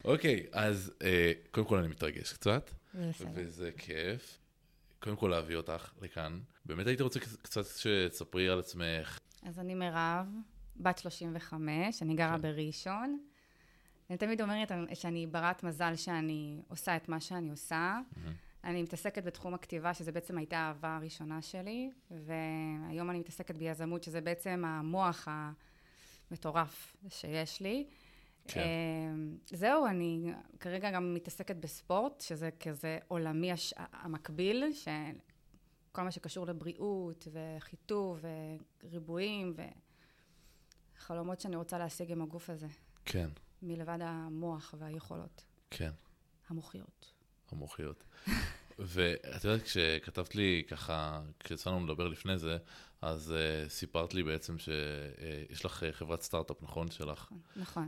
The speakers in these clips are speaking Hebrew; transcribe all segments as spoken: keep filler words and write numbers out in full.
אוקיי, אז אה, קודם כל אני מתרגש קצת, בסדר. וזה כיף. קודם כל להביא אותך לכאן. באמת הייתי רוצה קצת שתספרי על עצמך. אז אני מירב, בת שלושים וחמש, אני גרה כן. בראשון. אני תמיד אומרת שאני ברת מזל שאני עושה את מה שאני עושה. אני מתעסקת בתחום הכתיבה, שזה בעצם הייתה האהבה הראשונה שלי, והיום אני מתעסקת ביזמות, שזה בעצם המוח המטורף שיש לי. כן. זהו, אני כרגע גם מתעסקת בספורט, שזה כזה עולמי הש... המקביל, שכל מה שקשור לבריאות וחיטוב וריבועים וחלומות שאני רוצה להשיג עם הגוף הזה. כן. מלבד המוח והיכולות. כן. המוחיות. המוחיות. ואת יודעת, כשכתבת לי ככה, כשיצאנו לדבר לפני זה, אז uh, סיפרת לי בעצם שיש uh, לך uh, חברת סטארט-אפ, נכון? שלך. נכון.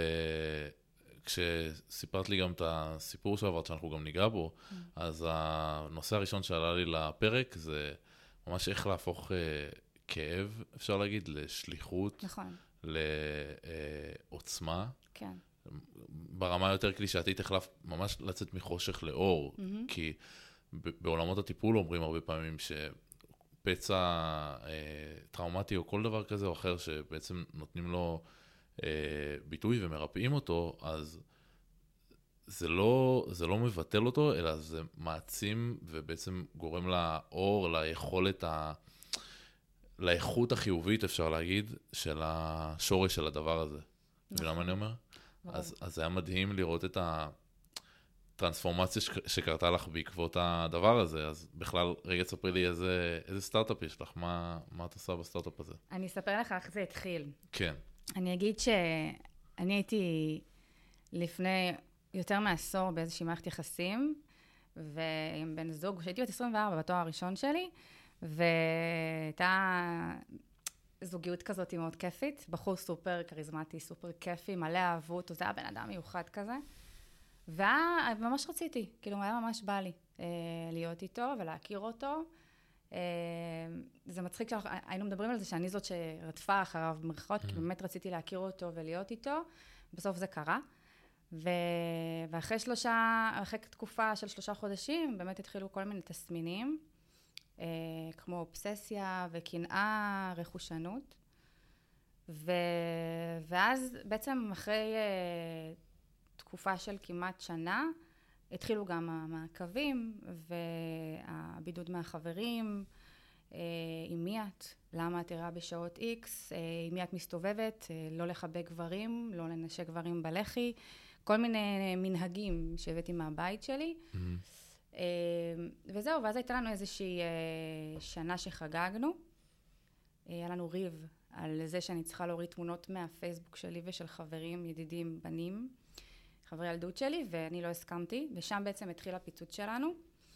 וכשסיפרת לי גם את הסיפור שעברת, שאנחנו גם ניגע בו, mm. אז הנושא הראשון שעלה לי לפרק, זה ממש איך להפוך uh, כאב, אפשר להגיד, לשליחות, נכון. לעוצמה. כן. ברמה יותר קלישאתית, החלף ממש לצאת מחושך לאור, mm-hmm. כי בעולמות הטיפול אומרים הרבה פעמים שפצע אה, טראומטי או כל דבר כזה או אחר, שבעצם נותנים לו אה, ביטוי ומרפאים אותו, אז זה לא, זה לא מבטל אותו, אלא זה מעצים ובעצם גורם לאור, ליכולת ה... לאיכות החיובית, אפשר להגיד, של השורש של הדבר הזה. נכון. ולמה אני אומר? אז, אז זה היה מדהים לראות את הטרנספורמציה שקרתה לך בעקבות הדבר הזה. אז בכלל, רגע תספרי לי איזה, איזה סטארט-אפ יש לך, מה, מה את עושה בסטארט-אפ הזה? אני אספר לך איך זה התחיל. כן. אני אגיד שאני הייתי לפני יותר מעשור באיזושהי מערכת יחסים, ועם בן זוג, שהייתי בת עשרים וארבע בתואר הראשון שלי, והייתה זוגיות כזאת מאוד כיפית, בחור סופר כריזמטי, סופר כיפי, מלא אהבות, זה היה בן אדם מיוחד כזה, וממש רציתי, כאילו היה ממש בא לי אה, להיות איתו ולהכיר אותו. אה, זה מצחיק שהיינו מדברים על זה שאני זאת שרדפה אחריו במרכאות, כי באמת רציתי להכיר אותו ולהיות איתו, בסוף זה קרה. ו... ואחרי שלושה, אחרי תקופה של שלושה חודשים, באמת התחילו כל מיני תסמינים, אה, כמו אובססיה וקנאה, רכושנות. ו... ואז בעצם אחרי אה, תקופה של כמעט שנה, התחילו גם המעקבים והבידוד מהחברים, אה, עם מי את, למה את תראה בשעות איקס, אה, עם מי את מסתובבת, אה, לא לחבק גברים, לא לנשק גברים בלחי, כל מיני מנהגים שהבאתי מהבית שלי. Mm-hmm. וזהו, ואז הייתה לנו איזושהי שנה שחגגנו. היה לנו ריב על זה שאני צריכה להוריד תמונות מהפייסבוק שלי ושל חברים, ידידים, בנים, חברי ילדות שלי, ואני לא הסכמתי, ושם בעצם התחיל הפיצוץ שלנו.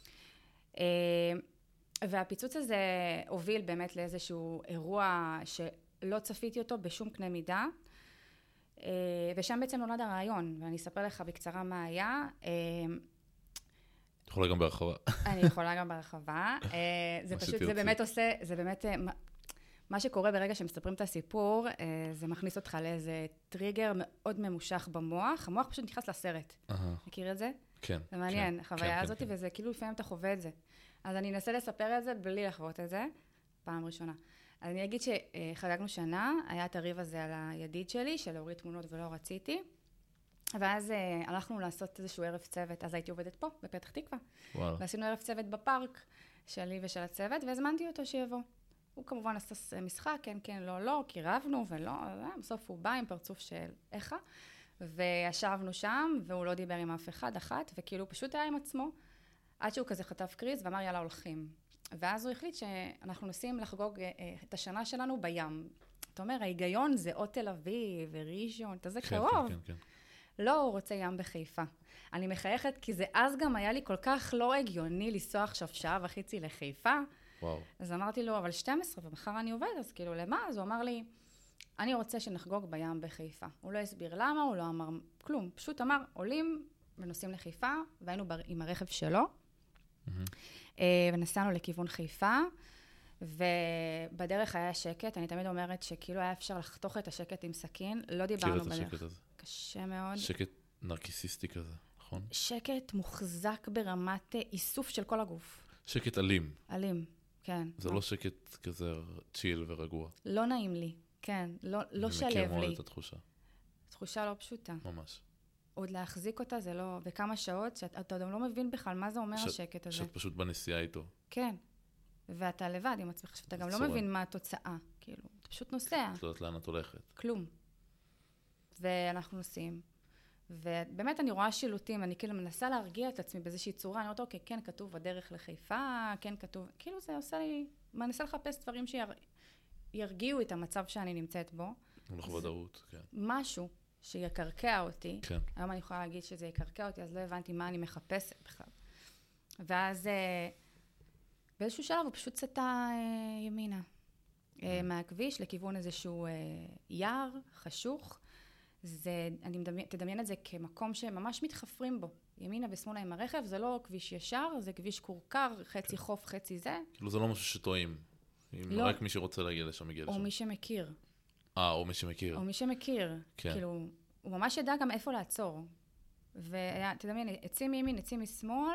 והפיצוץ הזה הוביל באמת לאיזשהו אירוע שלא צפיתי אותו בשום קנה מידה, ושם בעצם נולד הרעיון, ואני אספר לך בקצרה מה היה. את יכולה גם בהרחבה. אני יכולה גם בהרחבה. זה פשוט, זה באמת עושה, זה באמת, מה שקורה ברגע שמספרים את הסיפור, זה מכניס אותך לאיזה טריגר מאוד ממושך במוח. המוח פשוט נכנס לסרט. מכיר את זה? כן. זה מעניין, החוויה הזאת, וזה כאילו לפעמים אתה חווה את זה. אז אני אנסה לספר את זה בלי לחוות את זה, פעם ראשונה. אז אני אגיד שחגגנו שנה, היה את הריב הזה על הידיד שלי, של להוריד תמונות ולא רציתי. ואז uh, הלכנו לעשות איזשהו ערב צוות, אז הייתי עובדת פה, בפתח תקווה. וואו. ועשינו ערב צוות בפארק שלי ושל הצוות, והזמנתי אותו שיבוא. הוא כמובן עשה משחק, כן, כן, לא, לא, כי רבנו ולא, בסוף הוא בא עם פרצוף של איכה, וישבנו שם, והוא לא דיבר עם אף אחד, אחת, וכאילו פשוט היה עם עצמו, עד שהוא כזה חטף קריז, ואמר יאללה הולכים. ואז הוא החליט שאנחנו נוסעים לחגוג uh, את השנה שלנו בים. אתה אומר, ההיגיון זה או תל אביב וראשון, אתה זה קרוב. כן, כן, כן. לא, הוא רוצה ים בחיפה. אני מחייכת, כי זה אז גם היה לי כל כך לא הגיוני לנסוע עכשיו שעה וחצי לחיפה. וואו. אז אמרתי לו, אבל שתים עשרה, ומחר אני עובד, אז כאילו, למה? אז הוא אמר לי, אני רוצה שנחגוג בים בחיפה. הוא לא הסביר למה, הוא לא אמר כלום. פשוט אמר, עולים ונוסעים לחיפה, והיינו עם הרכב שלו, mm-hmm. ונסענו לכיוון חיפה, ובדרך היה שקט. אני תמיד אומרת שכאילו היה אפשר לחתוך את השקט עם סכין, לא דיברנו בדרך. השקט הזה. קשה מאוד. שקט נרקיסיסטי כזה, נכון? שקט מוחזק ברמת איסוף של כל הגוף. שקט אלים. אלים, כן. זה לא שקט כזה צ'יל ורגוע. לא נעים לי, כן. לא, לא שלב לי. אני מכיר מאוד את התחושה. תחושה לא פשוטה. ממש. עוד להחזיק אותה זה לא, וכמה שעות שאתה גם לא מבין בכלל מה זה אומר ש... השקט הזה. שאת פשוט בנסיעה איתו. כן. ואתה לבד עם עצמך, שאתה גם לא מבין מה התוצאה. כאילו, אתה פשוט נוסע. את יודעת לאן את הולכת. כלום. ואנחנו נוסעים. ובאמת אני רואה שילוטים, אני כאילו מנסה להרגיע את עצמי באיזושהי צורה, אני אומרת, אוקיי, כן כתוב בדרך לחיפה, כן כתוב, כאילו זה עושה לי, מנסה לחפש דברים שירגיעו את המצב שאני נמצאת בו. הולך ודאות, כן. משהו שיקרקע אותי. כן. היום אני יכולה להגיד שזה יקרקע אותי, אז לא הבנתי מה אני מחפשת בכלל. ואז באיזשהו שלב הוא פשוט סטה ימינה. מהכביש לכיוון איזשהו יער חשוך. זה, אני מדמיין, תדמיין את זה כמקום שממש מתחפרים בו. ימינה ושמאלה עם הרכב, זה לא כביש ישר, זה כביש קורקר, חצי חוף, חצי זה. כאילו זה לא משהו שטועים. לא. רק מי שרוצה להגיע לשם, מגיע לשם. או מי שמכיר. אה, או מי שמכיר. או מי שמכיר. כן. כאילו, הוא ממש ידע גם איפה לעצור. ותדמיין, עצים מימין, עצים משמאל,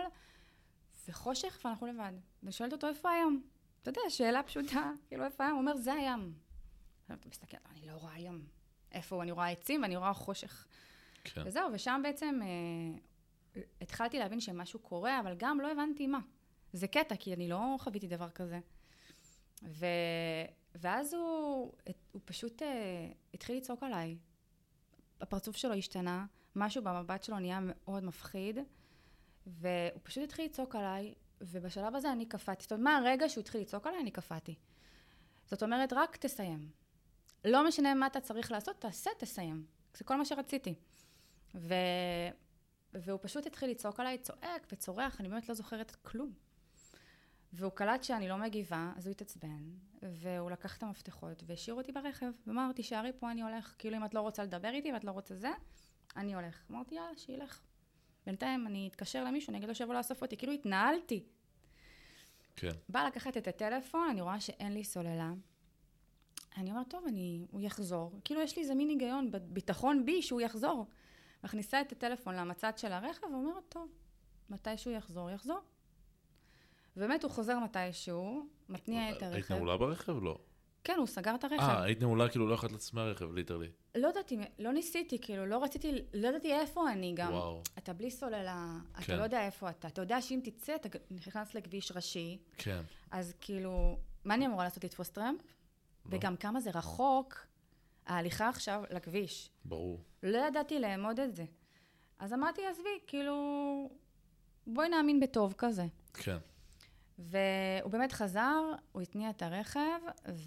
וחושך, ואנחנו לבד. ואני שואלת אותו, איפה היום? אתה יודע, שאלה פשוטה, כאילו, איפה היום? הוא אומר, זה הים. אתה מסתכל, אני לא רואה ים. איפה אני רואה עצים ואני רואה חושך. כן. וזהו, ושם בעצם אה, התחלתי להבין שמשהו קורה, אבל גם לא הבנתי מה. זה קטע, כי אני לא חוויתי דבר כזה. ו... ואז הוא, הוא פשוט אה, התחיל לצעוק עליי. הפרצוף שלו השתנה, משהו במבט שלו נהיה מאוד מפחיד, והוא פשוט התחיל לצעוק עליי, ובשלב הזה אני קפאתי. זאת אומרת, מהרגע שהוא התחיל לצעוק עליי, אני קפאתי. זאת אומרת, רק תסיים. לא משנה מה אתה צריך לעשות, תעשה, תסיים. זה כל מה שרציתי. ו... והוא פשוט התחיל לצעוק עליי, צועק וצורח, אני באמת לא זוכרת כלום. והוא קלט שאני לא מגיבה, אז הוא התעצבן, והוא לקח את המפתחות והשאיר אותי ברכב, ואמר, תישארי פה, אני הולך. כאילו אם את לא רוצה לדבר איתי ואת לא רוצה זה, אני הולך. אמרתי, יאללה, שילך. בינתיים אני אתקשר למישהו, אני אגיד לו שיבוא לאסוף אותי. כאילו התנהלתי. כן. באה לקחת את הטלפון, אני רואה שאין לי סוללה. אני אומרת, טוב, אני, הוא יחזור. כאילו יש לי איזה מין היגיון, ביטחון בי שהוא יחזור. מכניסה את הטלפון למצד של הרכב, ואומרת, טוב, מתי שהוא יחזור, יחזור. ובאמת הוא חוזר מתישהו, מתניע את הרכב. היית נעולה ברכב? לא. כן, הוא סגר את הרכב. אה, היית נעולה כאילו לא יכולת לצאת מהרכב, ליטרלי. לא ידעתי, לא ניסיתי, כאילו, לא רציתי, לא ידעתי איפה אני גם. וואו. אתה בלי סוללה, כן. אתה לא יודע איפה אתה. אתה יודע שאם תצא, אתה נכנס לכביש ראשי. כן. אז כאילו, מה אני אמורה לעשות? לתפוס טרמפ? לא. וגם כמה זה רחוק, ההליכה עכשיו לכביש. ברור. לא ידעתי לאמוד את זה. אז אמרתי, עזבי, כאילו, בואי נאמין בטוב כזה. כן. והוא באמת חזר, הוא התניע את הרכב,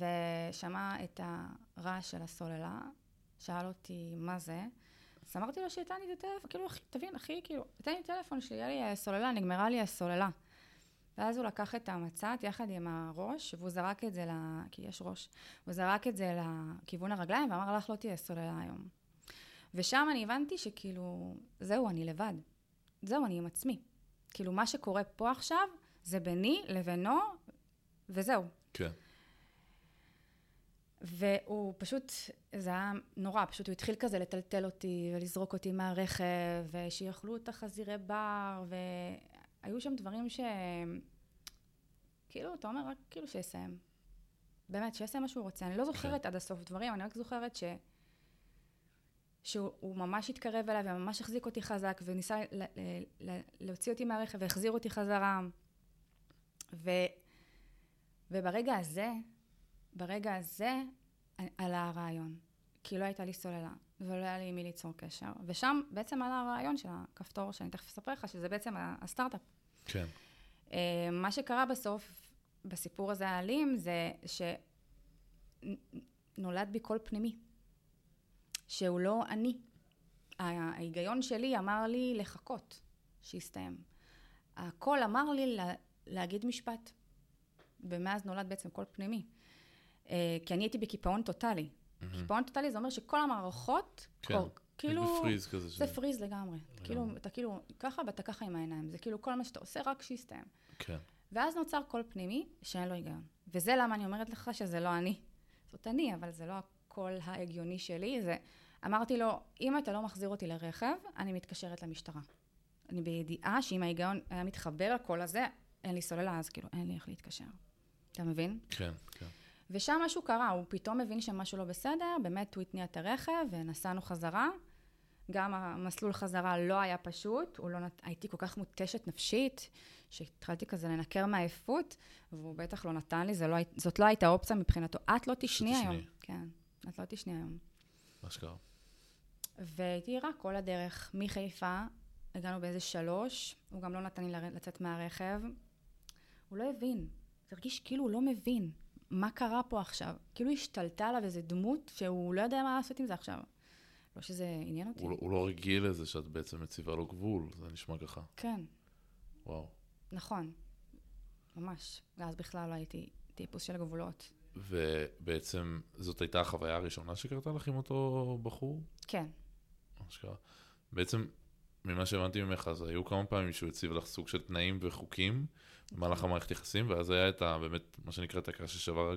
ושמע את הרעש של הסוללה, שאל אותי מה זה, אז אמרתי לו שיתן לי את הטלפון, כאילו, אחי, תבין, אחי, כאילו, תן לי טלפון שלי, היה לי סוללה, נגמרה לי הסוללה. ואז הוא לקח את המצת יחד עם הראש, והוא זרק את זה, לה... כי יש ראש, הוא זרק את זה לכיוון הרגליים, ואמר לך, לא תהיה סוללה היום. ושם אני הבנתי שכאילו, זהו, אני לבד. זהו, אני עם עצמי. כאילו, מה שקורה פה עכשיו, זה ביני לבינו, וזהו. כן. והוא פשוט, זה היה נורא, פשוט הוא התחיל כזה לטלטל אותי, ולזרוק אותי מהרכב, ושיאכלו את החזירי בר, והיו שם דברים ש... כאילו, אתה אומר, רק כאילו שיסיים. באמת, שיסיים מה שהוא רוצה. אני לא זוכרת עד הסוף דברים, אני רק זוכרת ש... שהוא ממש התקרב אליי, וממש החזיק אותי חזק, וניסה ל... ל... להוציא אותי מהרכב, והחזיר אותי חזרה. ו... וברגע הזה, ברגע הזה, עלה הרעיון. כי לא הייתה לי סוללה, ולא היה לי מי ליצור קשר. ושם בעצם עלה הרעיון של הכפתור, שאני תכף אספר לך, שזה בעצם הסטארט-אפ. כן. מה שקרה בסוף, בסיפור הזה האלים, זה שנולד בי קול פנימי. שהוא לא אני. ההיגיון שלי אמר לי לחכות, שיסתיים. הקול אמר לי לה, להגיד משפט. ומאז נולד בעצם קול פנימי. כי אני הייתי בקיפאון טוטלי. קיפאון טוטלי זה אומר שכל המערכות, כאילו, בפריז כזה. זה פריז לגמרי. כאילו, אתה כאילו ככה ואתה ככה עם העיניים. זה כאילו כל מה שאתה עושה רק שיסתיים. כן. ואז נוצר קול פנימי שאין לו היגיון. וזה למה אני אומרת לך שזה לא אני. זאת אני, אבל זה לא הקול ההגיוני שלי. זה אמרתי לו, אם אתה לא מחזיר אותי לרכב, אני מתקשרת למשטרה. אני בידיעה שאם ההיגיון היה מתחבר לקול הזה, אין לי סוללה, אז כאילו, אין לי איך להתקשר. אתה מבין? כן, כן. ושם משהו קרה, הוא פתאום מבין שמשהו לא בסדר, באמת הוא התניע את הרכב, ונסענו חזרה. גם המסלול חזרה לא היה פשוט, הוא לא נת... הייתי כל כך מותשת נפשית, שהתחלתי כזה לנקר מהעייפות, והוא בטח לא נתן לי, לא... זאת לא הייתה אופציה מבחינתו. את לא תשני היום. כן, את לא תשני היום. מה שקרה? והייתי רק כל הדרך מחיפה, הגענו באיזה שלוש, הוא גם לא נתן לי לצאת מהרכב. הוא לא הבין, זה הרגיש כאילו הוא לא מבין מה קרה פה עכשיו. כאילו השתלטה עליו איזו דמות שהוא לא יודע מה לעשות עם זה עכשיו. לא שזה עניין אותי. הוא, הוא לא רגיל לזה שאת בעצם מציבה לו גבול, זה נשמע ככה. כן. וואו. נכון, ממש. ואז בכלל לא הייתי טיפוס של גבולות. ובעצם זאת הייתה החוויה הראשונה שקרתה לך עם אותו בחור? כן. אשכרה. בעצם, ממה שהבנתי ממך, אז היו כמה פעמים שהוא הציב לך סוג של תנאים וחוקים במהלך המערכת יחסים, ואז היה את ה, באמת, מה שנקרא, את הקש ששבר,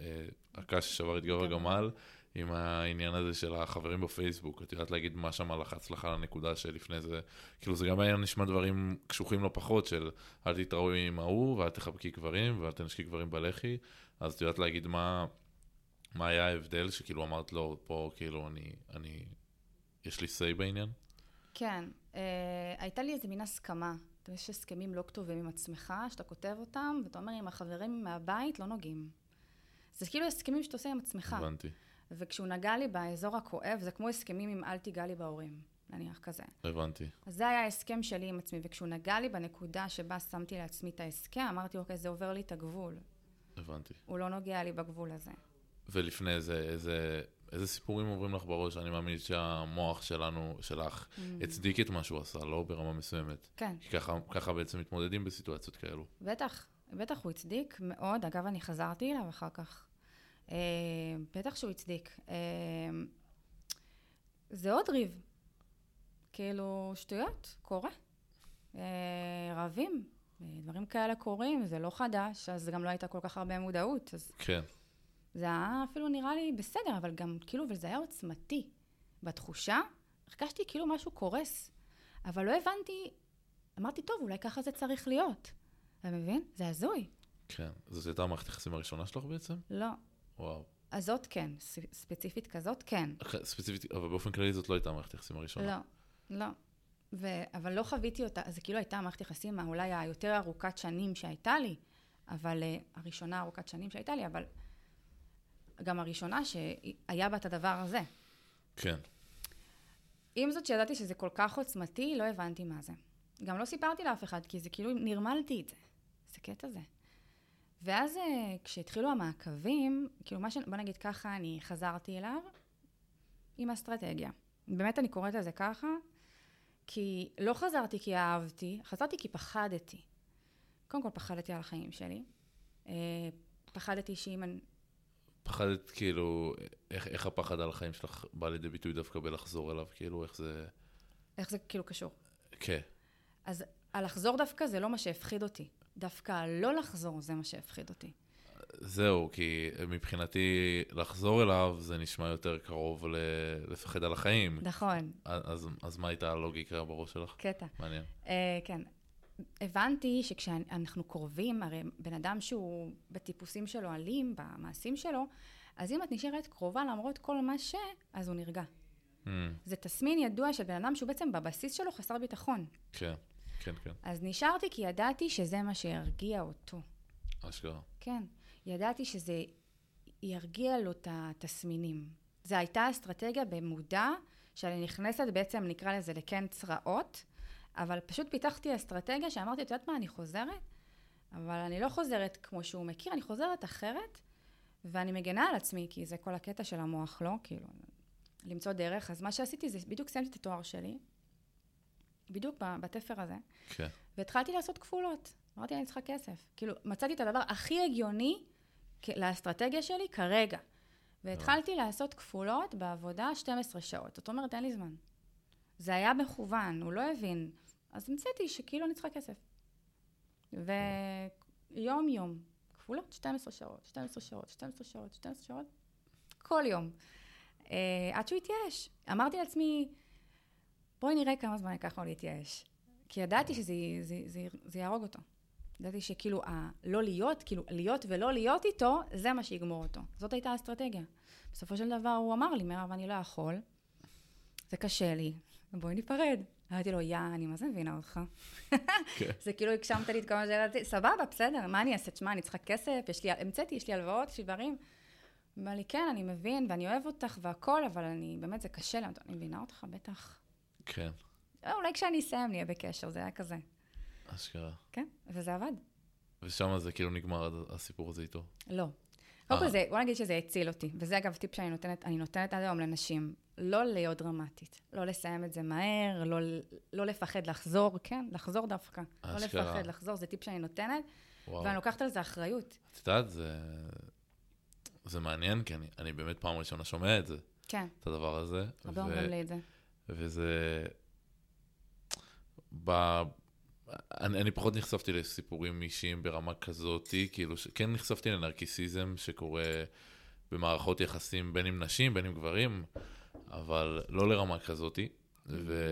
הקש ששבר את גב הגמל, עם העניין הזה של החברים בפייסבוק. את יודעת להגיד מה שם לחץ לך על הנקודה שלפני זה, כאילו זה גם היה נשמע דברים קשוחים לא פחות, של אל תתראו עם ההוא, ואל תחבקי גברים, ואל תנשקי גברים בלחי, אז את יודעת להגיד מה, מה היה ההבדל, שכאילו אמרת לו, פה כאילו אני, אני, יש לי say בעניין? כן, אה, הייתה לי איזה מין הסכמה. יש הסכמים לא כתובים עם עצמך, שאתה כותב אותם, ואתה אומר, עם החברים מהבית לא נוגעים. זה כאילו הסכמים שאתה עושה עם עצמך. הבנתי. וכשהוא נגע לי באזור הכואב, זה כמו הסכמים עם אל תיגע לי בהורים, נניח כזה. הבנתי. אז זה היה ההסכם שלי עם עצמי, וכשהוא נגע לי בנקודה שבה שמתי לעצמי את ההסכם, אמרתי, אוקיי, זה עובר לי את הגבול. הבנתי. הוא לא נוגע לי בגבול הזה. ולפני זה, איזה, איזה סיפורים עוברים לך בראש? אני מאמין שהמוח שלנו, שלך, mm. הצדיק את מה שהוא עשה, לא ברמה מסוימת. כן. כי ככה, ככה בעצם מתמודדים בסיטואציות כאלו. בטח, בטח הוא הצדיק מאוד. אגב, אני חזרתי אליו אחר כך. אה, בטח שהוא הצדיק. אה, זה עוד ריב. כאילו, שטויות, קורה. אה, רבים. דברים כאלה קורים, זה לא חדש, אז גם לא הייתה כל כך הרבה מודעות. אז... כן. זה היה אפילו נראה לי בסדר, אבל גם כאילו, וזה היה עוצמתי. בתחושה, הרגשתי כאילו משהו קורס. אבל לא הבנתי, אמרתי, טוב, אולי ככה זה צריך להיות. אתה מבין? זה הזוי. כן. זאת הייתה המערכת היחסים הראשונה שלך בעצם? לא. וואו. אז זאת כן, ספציפית כזאת כן. ספציפית, אבל באופן כללי זאת לא הייתה המערכת היחסים הראשונה. לא, לא. ו... אבל לא חוויתי אותה, זה כאילו הייתה המערכת יחסים אולי היותר ארוכת שנים שהייתה לי, אבל uh, הראשונה ארוכת שנים שהייתה לי, אבל גם הראשונה שהיה בה את הדבר הזה. כן. עם זאת שידעתי שזה כל כך עוצמתי, לא הבנתי מה זה. גם לא סיפרתי לאף אחד, כי זה כאילו נרמלתי את זה. זה קטע זה. ואז כשהתחילו המעקבים, כאילו מה ש... בוא נגיד ככה, אני חזרתי אליו עם אסטרטגיה. באמת אני קוראת לזה ככה, כי לא חזרתי כי אהבתי, חזרתי כי פחדתי. קודם כל פחדתי על החיים שלי. פחדתי שאם אני... פחדת כאילו, איך, איך הפחד על החיים שלך בא לידי ביטוי דווקא בלחזור אליו? כאילו, איך זה... איך זה כאילו קשור? כן. אז הלחזור דווקא זה לא מה שהפחיד אותי. דווקא לא לחזור זה מה שהפחיד אותי. זהו, כי מבחינתי לחזור אליו זה נשמע יותר קרוב ל... לפחד על החיים. נכון. אז, אז מה הייתה הלוגיקה בראש שלך? קטע. מעניין. Uh, כן. הבנתי שכשאנחנו קרובים, הרי בן אדם שהוא בטיפוסים שלו אלים, במעשים שלו, אז אם את נשארת קרובה למרות כל מה ש... אז הוא נרגע. Mm. זה תסמין ידוע של בן אדם שהוא בעצם בבסיס שלו חסר ביטחון. כן, כן, כן. אז נשארתי כי ידעתי שזה מה שירגיע אותו. אשכרה. כן. ידעתי שזה ירגיע לו את התסמינים. זו הייתה אסטרטגיה במודע, שאני נכנסת בעצם, נקרא לזה, לכן צרעות, אבל פשוט פיתחתי אסטרטגיה שאמרתי, את יודעת מה, אני חוזרת, אבל אני לא חוזרת כמו שהוא מכיר, אני חוזרת אחרת, ואני מגנה על עצמי, כי זה כל הקטע של המוח, לא? כאילו, למצוא דרך. אז מה שעשיתי זה, בדיוק סיימתי את התואר שלי, בדיוק בתפר הזה, כן. והתחלתי לעשות כפולות. אמרתי, אני צריכה כסף. כאילו, מצאתי את הדבר הכי הגיוני לאסטרטגיה שלי כרגע. והתחלתי לעשות כפולות בעבודה שתים עשרה שעות. זאת אומרת, אין לי זמן. זה היה מכוון, הוא לא הבין. אז המצאתי שכאילו אני צריכה כסף. ויום יום, כפולות, שתים עשרה שעות, שתים עשרה שעות, שתים עשרה שעות, שתים עשרה שעות, כל יום. אה, עד שהוא התייאש. אמרתי לעצמי, בואי נראה כמה זמן ייקח לו להתייאש. כי ידעתי שזה זה, זה, זה יהרוג אותו. ידעתי שכאילו, לא להיות, כאילו, להיות ולא להיות איתו, זה מה שיגמור אותו. זאת הייתה האסטרטגיה. בסופו של דבר הוא אמר לי, מירב, אני לא יכול, זה קשה לי, בואי ניפרד. אמרתי לו, יא, אני מה זה מבינה אותך? זה כאילו, הקשמת לי את כל מה שאלתי, סבבה, בסדר, מה אני אעשה? תשמע, אני צריכה כסף, יש לי, המצאתי, יש לי הלוואות, יש לי דברים. אמר לי, כן, אני מבין, ואני אוהב אותך והכל, אבל אני, באמת, זה קשה לי, אני מבינה אותך, בטח. כן. אולי כשאני אסיים, נהיה בקשר, זה היה כזה. אשכרה. כן, וזה עבד. ושם זה כאילו נגמר הסיפור הזה איתו? לא. קודם כל זה, בוא נגיד שזה הציל אותי, וזה אגב טיפ שאני נותנת, אני נותנת עד היום לנשים, לא להיות דרמטית, לא לסיים את זה מהר, לא, לא לפחד לחזור, כן, לחזור דווקא, לא לפחד לחזור, זה טיפ שאני נותנת, וואו. ואני לוקחת על זה אחריות. את יודעת, זה, זה מעניין, כי אני, אני באמת פעם ראשונה שומע את זה, כן. את הדבר הזה. הרבה אומרים לי את זה. וזה, ב... אני, אני פחות נחשפתי לסיפורים אישיים ברמה כזאת, כאילו, כן נחשפתי לנרקיסיזם שקורה במערכות יחסים בין עם נשים, בין עם גברים, אבל לא לרמה כזאת, ו...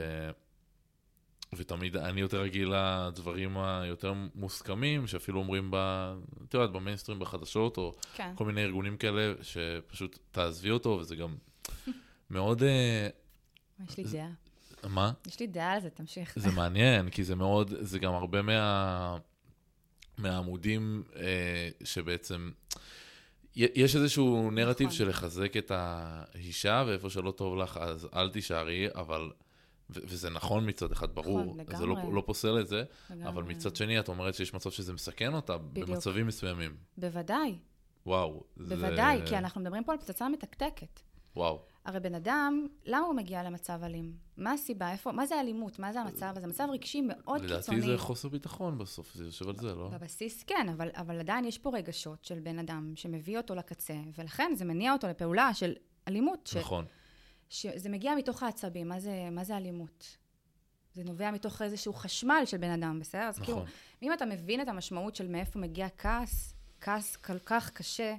ותמיד אני יותר רגיל לדברים היותר מוסכמים, שאפילו אומרים ב... אתה יודעת, במיינסטרים בחדשות, או כן. כל מיני ארגונים כאלה, שפשוט תעזבי אותו, וזה גם מאוד... יש לי דעה. מה? יש לי דעה על זה, תמשיך. זה מעניין, כי זה מאוד, זה גם הרבה מה, מהעמודים אה, שבעצם, יש איזשהו נרטיב נכון. של לחזק את האישה, ואיפה שלא טוב לך, אז אל תישארי, אבל, ו- וזה נכון מצד אחד, ברור, נכון, זה לא, לא פוסל את זה, לגמרי. אבל מצד שני, את אומרת שיש מצב שזה מסכן אותה, בדיוק. במצבים מסוימים. בוודאי. וואו. בוודאי, זה... כי אנחנו מדברים פה על פצצה מתקתקת. וואו. הרי בן אדם, למה הוא מגיע למצב אלים? מה הסיבה? איפה? מה זה אלימות? מה זה המצב? זה מצב רגשי מאוד לדעתי קיצוני. לדעתי זה חוסר ביטחון בסוף, זה יושב על זה, לא? בבסיס כן, אבל, אבל עדיין יש פה רגשות של בן אדם שמביא אותו לקצה, ולכן זה מניע אותו לפעולה של אלימות. ש... נכון. שזה מגיע מתוך העצבים. מה זה, מה זה אלימות? זה נובע מתוך איזשהו חשמל של בן אדם, בסדר? אז נכון. כאילו, אם אתה מבין את המשמעות של מאיפה מגיע כעס, כעס כל כך קשה,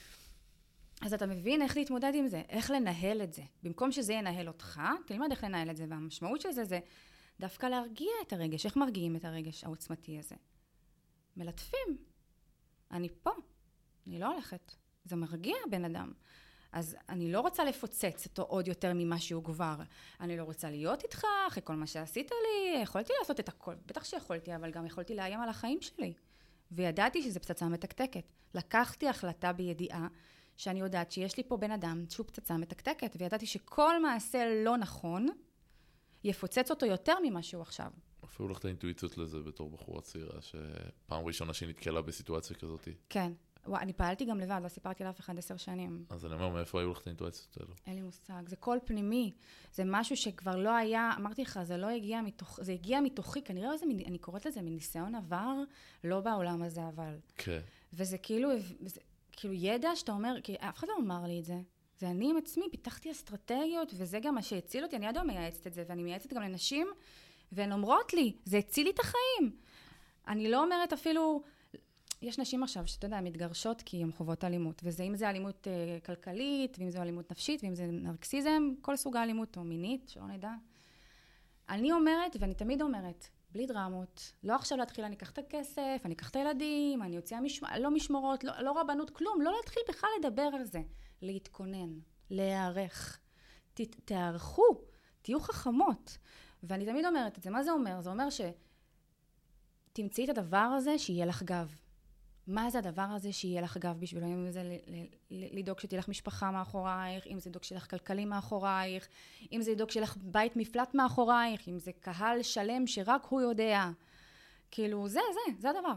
אז אתה מבין איך להתמודד עם זה, איך לנהל את זה. במקום שזה ינהל אותך, תלמד איך לנהל את זה, והמשמעות של זה זה דווקא להרגיע את הרגש. איך מרגיעים את הרגש העוצמתי הזה? מלטפים. אני פה. אני לא הולכת. זה מרגיע בן אדם. אז אני לא רוצה לפוצץ אותו עוד יותר ממה שהוא כבר. אני לא רוצה להיות איתך, אחרי כל מה שעשית לי. יכולתי לעשות את הכל. בטח שיכולתי, אבל גם יכולתי לאיים על החיים שלי. וידעתי שזה פצצה מתקתקת. לקחתי החלטה בידיעה שאני יודעת שיש לי פה בן אדם שהוא פצצה מתקתקת, וידעתי שכל מעשה לא נכון יפוצץ אותו יותר ממה שהוא עכשיו. אפילו לך את האינטואיציות לזה בתור בחורה צעירה, שפעם ראשונה שהיא נתקלה בסיטואציה כזאת. כן. וואי, אני פעלתי גם לבד, לא סיפרתי לאף אחד עשר שנים. אז אני אומר, מאיפה היו לך את האינטואיציות האלו? אין לי מושג, זה קול פנימי. זה משהו שכבר לא היה, אמרתי לך, זה לא הגיע מתוך, זה הגיע מתוכי, כנראה זה, אני קוראת לזה מניסיון עבר, לא בעולם הזה, אבל. כן. וזה כאילו, זה, כאילו ידע שאתה אומר, כי אף אחד לא אמר לי את זה. זה אני עם עצמי, פיתחתי אסטרטגיות, וזה גם מה שהציל אותי, אני עד היום מייעצת את זה, ואני מייעצת גם לנשים, והן אומרות לי, זה הציל לי את החיים. אני לא אומרת אפילו, יש נשים עכשיו שאתה יודע, מתגרשות כי הן חוות אלימות, וזה אם זה אלימות אה, כלכלית, ואם זה אלימות נפשית, ואם זה נרקסיזם, כל סוג האלימות או מינית, שלא נדע. אני אומרת, ואני תמיד אומרת, בלי דרמות, לא עכשיו להתחיל, אני אקח את הכסף, אני אקח את הילדים, אני יוצאה משמ... לא משמורות, לא, לא רבנות, כלום, לא להתחיל בכלל לדבר על זה. להתכונן, להיערך, ת, תערכו, תהיו חכמות. ואני תמיד אומרת את זה, מה זה אומר? זה אומר שתמצאי את הדבר הזה שיהיה לך גב. מה זה הדבר הזה שיהיה לך גב בשבילו? אם זה לדאוג שתהיה לך משפחה מאחורייך, אם זה לדאוג שתהיה לך כלכלי מאחורייך, אם זה לדאוג שתהיה לך בית מפלט מאחורייך, אם זה קהל שלם שרק הוא יודע. כאילו, זה, זה, זה הדבר.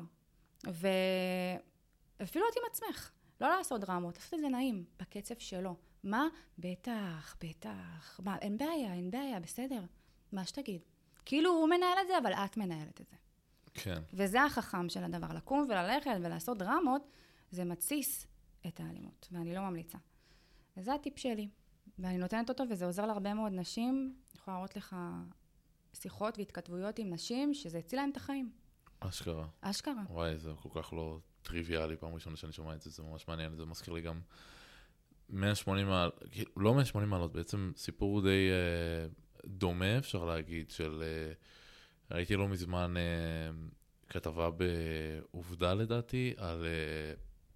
ואפילו את עם עצמך. לא לעשות דרמות, לעשות את זה נעים, בקצב שלו. מה? בטח, בטח. מה, אין בעיה, אין בעיה, בסדר. מה שתגיד. כאילו הוא מנהל את זה, אבל את מנהלת את זה. כן. וזה החכם של הדבר. לקום וללכת ולעשות דרמות, זה מתסיס את האלימות, ואני לא ממליצה. וזה הטיפ שלי. ואני נותנת אותו, וזה עוזר להרבה מאוד נשים. אני יכולה להראות לך שיחות והתכתבויות עם נשים, שזה הציל להם את החיים. אשכרה. אשכרה. וואי, זה כל כך לא טריוויאלי. פעם ראשונה שאני שומע את זה, זה ממש מעניין. זה מזכיר לי גם מאה ושמונים מעלות, לא מאה ושמונים מעלות, בעצם סיפור די אה, דומה, אפשר להגיד, של... אה, ראיתי לא מזמן אה, כתבה בעובדה לדעתי, על, אה,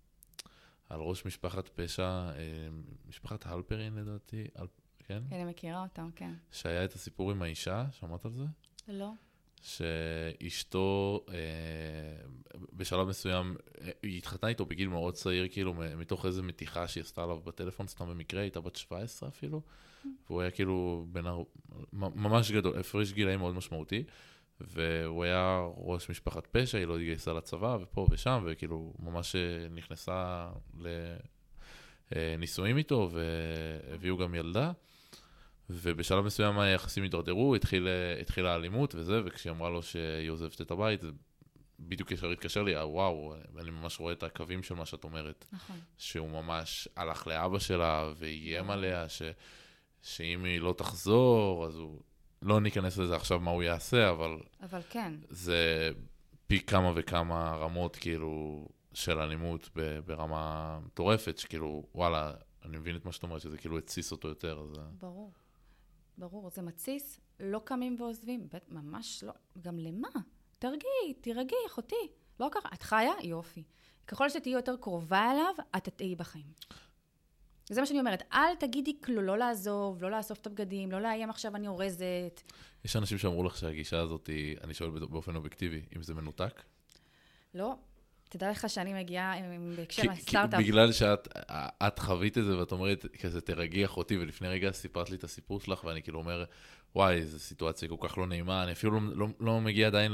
על ראש משפחת פשע, אה, משפחת הלפרין לדעתי, על, כן? אני מכירה אותם, כן. שהיה את הסיפור עם האישה, שמעת על זה? לא. שאשתו אה, בשלב מסוים, היא התחתנה איתו בגיל מאוד צעיר, כאילו מתוך איזו מתיחה שהיא עשתה עליו בטלפון, סתם במקרה, הייתה בת שבע עשרה אפילו, והוא היה כאילו בן, ממש גדול, הפרש גילאים מאוד משמעותי, והוא היה ראש משפחת פשע, היא לא התגייסה לצבא, ופה ושם, וכאילו ממש נכנסה לנישואים איתו, והביאו גם ילדה, ובשלב מסוים היחסים התדרדרו, התחיל, התחילה האלימות וזה, וכשהיא אמרה לו שהיא עוזבת את הבית, זה בדיוק ישר התקשר לי, וואו, אני ממש רואה את הקווים של מה שאת אומרת. נכון. שהוא ממש הלך לאבא שלה, ואיים עליה, ש, שאם היא לא תחזור, אז הוא... לא ניכנס לזה עכשיו מה הוא יעשה, אבל... אבל כן. זה פי כמה וכמה רמות, כאילו, של אלימות ברמה מטורפת, שכאילו, וואלה, אני מבין את מה שאת אומרת, שזה כאילו הציס אותו יותר, אז... ברור. ברור, זה מציס, לא קמים ועוזבים, ממש לא, גם למה? תרגיעי, תירגעי, אחותי. לא ככה, את חיה? יופי. ככל שתהיי יותר קרובה אליו, את תהיי בחיים. וזה מה שאני אומרת, אל תגידי כלום, לא לעזוב, לא לאסוף את הבגדים, לא לאיים עכשיו אני אורזת. יש אנשים שאמרו לך שהגישה הזאת, אני שואל באופן אובייקטיבי, אם זה מנותק? לא. תדע לך שאני מגיעה בהקשר לסטארט-אפ. בגלל שאת את חווית את זה, ואת אומרת, כזה תרגי אחותי, ולפני רגע סיפרת לי את הסיפור שלך, ואני כאילו אומר, וואי, זו סיטואציה כל כך לא נעימה, אני אפילו לא, לא, לא מגיע עדיין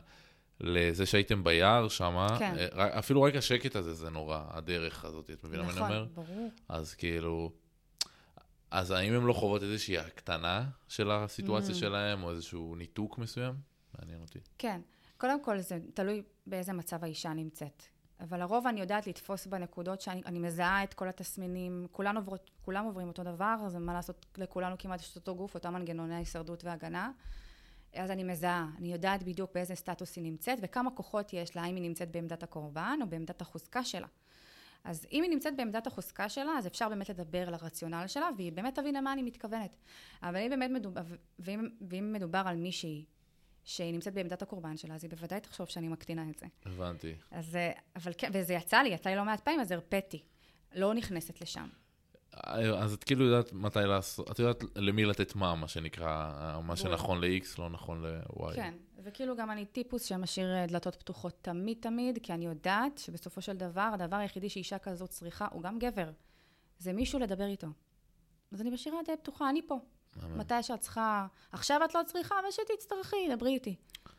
לזה שהייתם ביער שם, כן. אפילו רק השקט הזה, זה נורא, הדרך הזאת, את מבינה מה אני אומר? נכון, ברור. אז כאילו, אז האם הם לא חוות איזושהי הקטנה של הסיטואציה שלהם, או איזשהו ניתוק מסוים? מעניין אותי. כן. קודם כל, זה תלוי באיזה מצב האישה נמצאת. אבל לרוב אני יודעת לתפוס בנקודות שאני אני מזהה את כל התסמינים, כולנו עובר, כולם עוברים אותו דבר, אז מה לעשות, לכולנו כמעט יש אותו גוף, אותם מנגנוני ההישרדות והגנה. אז אני מזהה, אני יודעת בדיוק באיזה סטטוס היא נמצאת, וכמה כוחות יש לה, האם היא נמצאת בעמדת הקורבן או בעמדת החוזקה שלה. אז אם היא נמצאת בעמדת החוזקה שלה, אז אפשר באמת לדבר על הרציונל שלה, והיא באמת תבין למה אני מתכוונת. אבל אם באמת מדובר, ואם, ואם מדובר על מישהי, שהיא נמצאת בעמדת הקורבן שלה, אז היא בוודאי תחשוב שאני מקטינה את זה. הבנתי. אז, אבל כן, וזה יצא לי, יצא לי לא מעט פעמים, אז הרפאתי. לא נכנסת לשם. אז את כאילו יודעת מתי לעשות, את יודעת למי לתת מה, מה שנקרא, מה שנכון ל-X, לא נכון ל-Y. כן, וכאילו גם אני טיפוס שמשאיר דלתות פתוחות תמיד תמיד, כי אני יודעת שבסופו של דבר, הדבר היחידי שאישה כזאת צריכה, הוא גם גבר. זה מישהו לדבר איתו. אז אני משאירה די פתוחה, אני פה. מתי שאת צריכה, עכשיו את לא צריכה, אבל שתצטרכי, דברי איתי.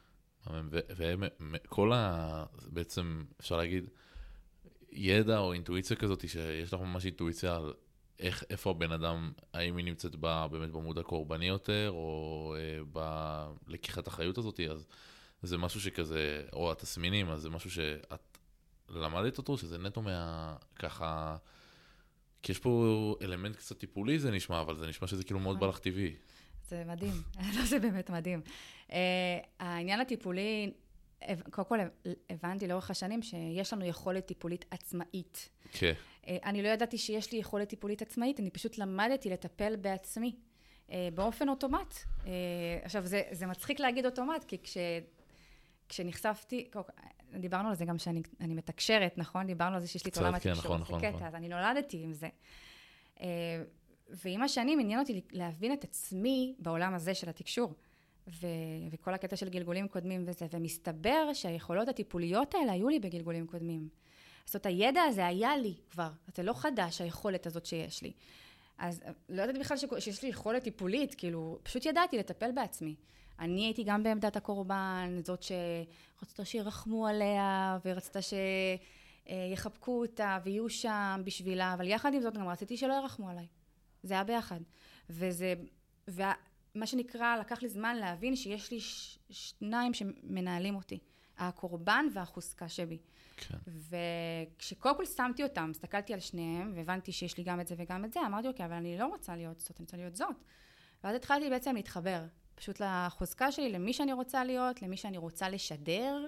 וכל ה... בעצם אפשר להגיד, ידע או אינטואיציה כזאת, שיש לך ממש אינטואיציה על איך, איפה הבן אדם, האם היא נמצאת בה באמת במוד הקורבני יותר, או בלקיחת החיות הזאת, אז זה משהו שכזה, או התסמינים, אז זה משהו שאת למדת אותו, שזה נטו מה... ככה... כי יש פה אלמנט קצת טיפולי, זה נשמע, אבל זה נשמע שזה כאילו מאוד בלח טבעי. זה מדהים, זה באמת מדהים. העניין הטיפולי, קודם כל הבנתי לאורך השנים שיש לנו יכולת טיפולית עצמאית. כן. אני לא ידעתי שיש לי יכולת טיפולית עצמאית, אני פשוט למדתי לטפל בעצמי, באופן אוטומט. עכשיו, זה, זה מצחיק להגיד אוטומט, כי כש, כשנחשפתי, דיברנו על זה גם שאני אני מתקשרת, נכון? דיברנו על זה שיש לי את עולם התקשורת. כן, נכון, נכון, זה קטע, אז אני נולדתי עם זה. ועם השנים עניין אותי להבין את עצמי בעולם הזה של התקשור, ו- וכל הקטע של גלגולים קודמים וזה, ומסתבר שהיכולות הטיפוליות האלה היו לי בגלגולים קודמים. זאת אומרת, הידע הזה היה לי כבר, זה לא חדש היכולת הזאת שיש לי. אז לא יודעת בכלל שיש לי יכולת טיפולית, כאילו, פשוט ידעתי לטפל בעצמי. אני הייתי גם בעמדת הקורבן, זאת שרצתה שירחמו עליה, ורצתה שיחבקו אותה, ויהיו שם בשבילה, אבל יחד עם זאת גם רציתי שלא ירחמו עליי. זה היה ביחד. וזה, ומה שנקרא, לקח לי זמן להבין שיש לי ש, שניים שמנהלים אותי. הקורבן והחוזקה שבי. כן. וכשכל כל שמתי אותם, הסתכלתי על שניהם, והבנתי שיש לי גם את זה וגם את זה, אמרתי, אוקיי, אבל אני לא רוצה להיות זאת, אני רוצה להיות זאת. ואז התחלתי בעצם להתחבר, פשוט לחוזקה שלי, למי שאני רוצה להיות, למי שאני רוצה לשדר,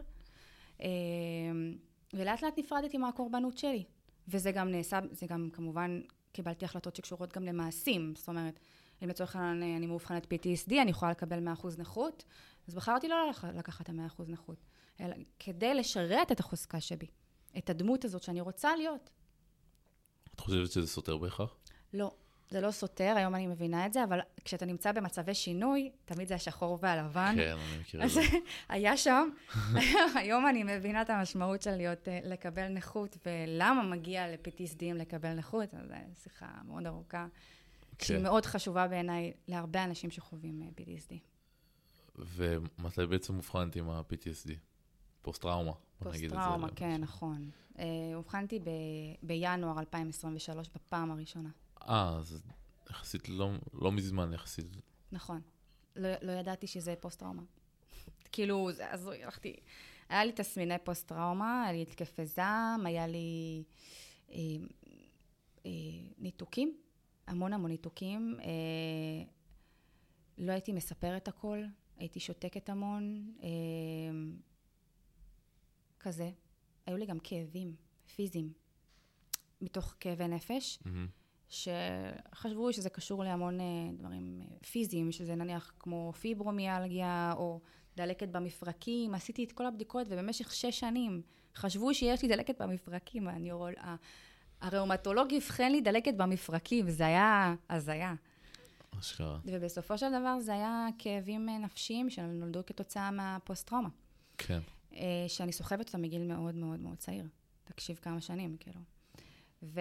ולאט לאט נפרדתי מהקורבנות שלי. וזה גם נעשה, זה גם כמובן קיבלתי החלטות שקשורות גם למעשים. זאת אומרת, אם לצורך העניין אני מאובחנת פי טי אס די, אני יכולה לקבל מאה אחוז נכות, אז בחרתי לא לקחת את ה-מאה אחוז נכות, אלא כדי לשרת את החוזקה שבי, את הדמות הזאת שאני רוצה להיות. את חושבת שזה סותר בהכרח? לא, זה לא סותר, היום אני מבינה את זה, אבל כשאתה נמצא במצבי שינוי, תמיד זה השחור והלבן. כן, אני מכיר את זה. אז היה שם, היום אני מבינה את המשמעות של להיות, לקבל נכות, ולמה מגיע ל-פי טי אס די לקבל נכות, אז זו שיחה מאוד ארוכה, שהיא מאוד חשובה בעיניי להרבה אנשים שחווים פי טי אס די. ומתי בעצם אובחנת עם ה-פי טי אס די? פוסט-טראומה. פוסט-טראומה, כן, נכון. אובחנתי בינואר אלפיים עשרים ושלוש בפעם הראשונה. אה, אז יחסית לא, לא מזמן, יחסית. נכון. לא, לא ידעתי שזה פוסט-טראומה. כאילו, אז הלכתי, היה לי תסמיני פוסט-טראומה, היה לי התקפי זעם, היה לי אה, אה, ניתוקים, המון המון ניתוקים. אה, לא הייתי מספרת הכל, הייתי שותקת המון, אה, כזה. היו לי גם כאבים פיזיים, מתוך כאבי נפש. Mm-hmm. שחשבו שזה קשור להמון דברים פיזיים, שזה נניח כמו פיברומיאלגיה או דלקת במפרקים. עשיתי את כל הבדיקות ובמשך שש שנים חשבו שיש לי דלקת במפרקים. הניורול... הראומטולוג הבחן לי דלקת במפרקים, זה היה הזיה. אשכרה. ובסופו של דבר זה היה כאבים נפשיים שנולדו כתוצאה מהפוסט-טראומה. כן. שאני סוחבת אותה מגיל מאוד מאוד מאוד צעיר. תקשיב כמה שנים, כאילו. ו...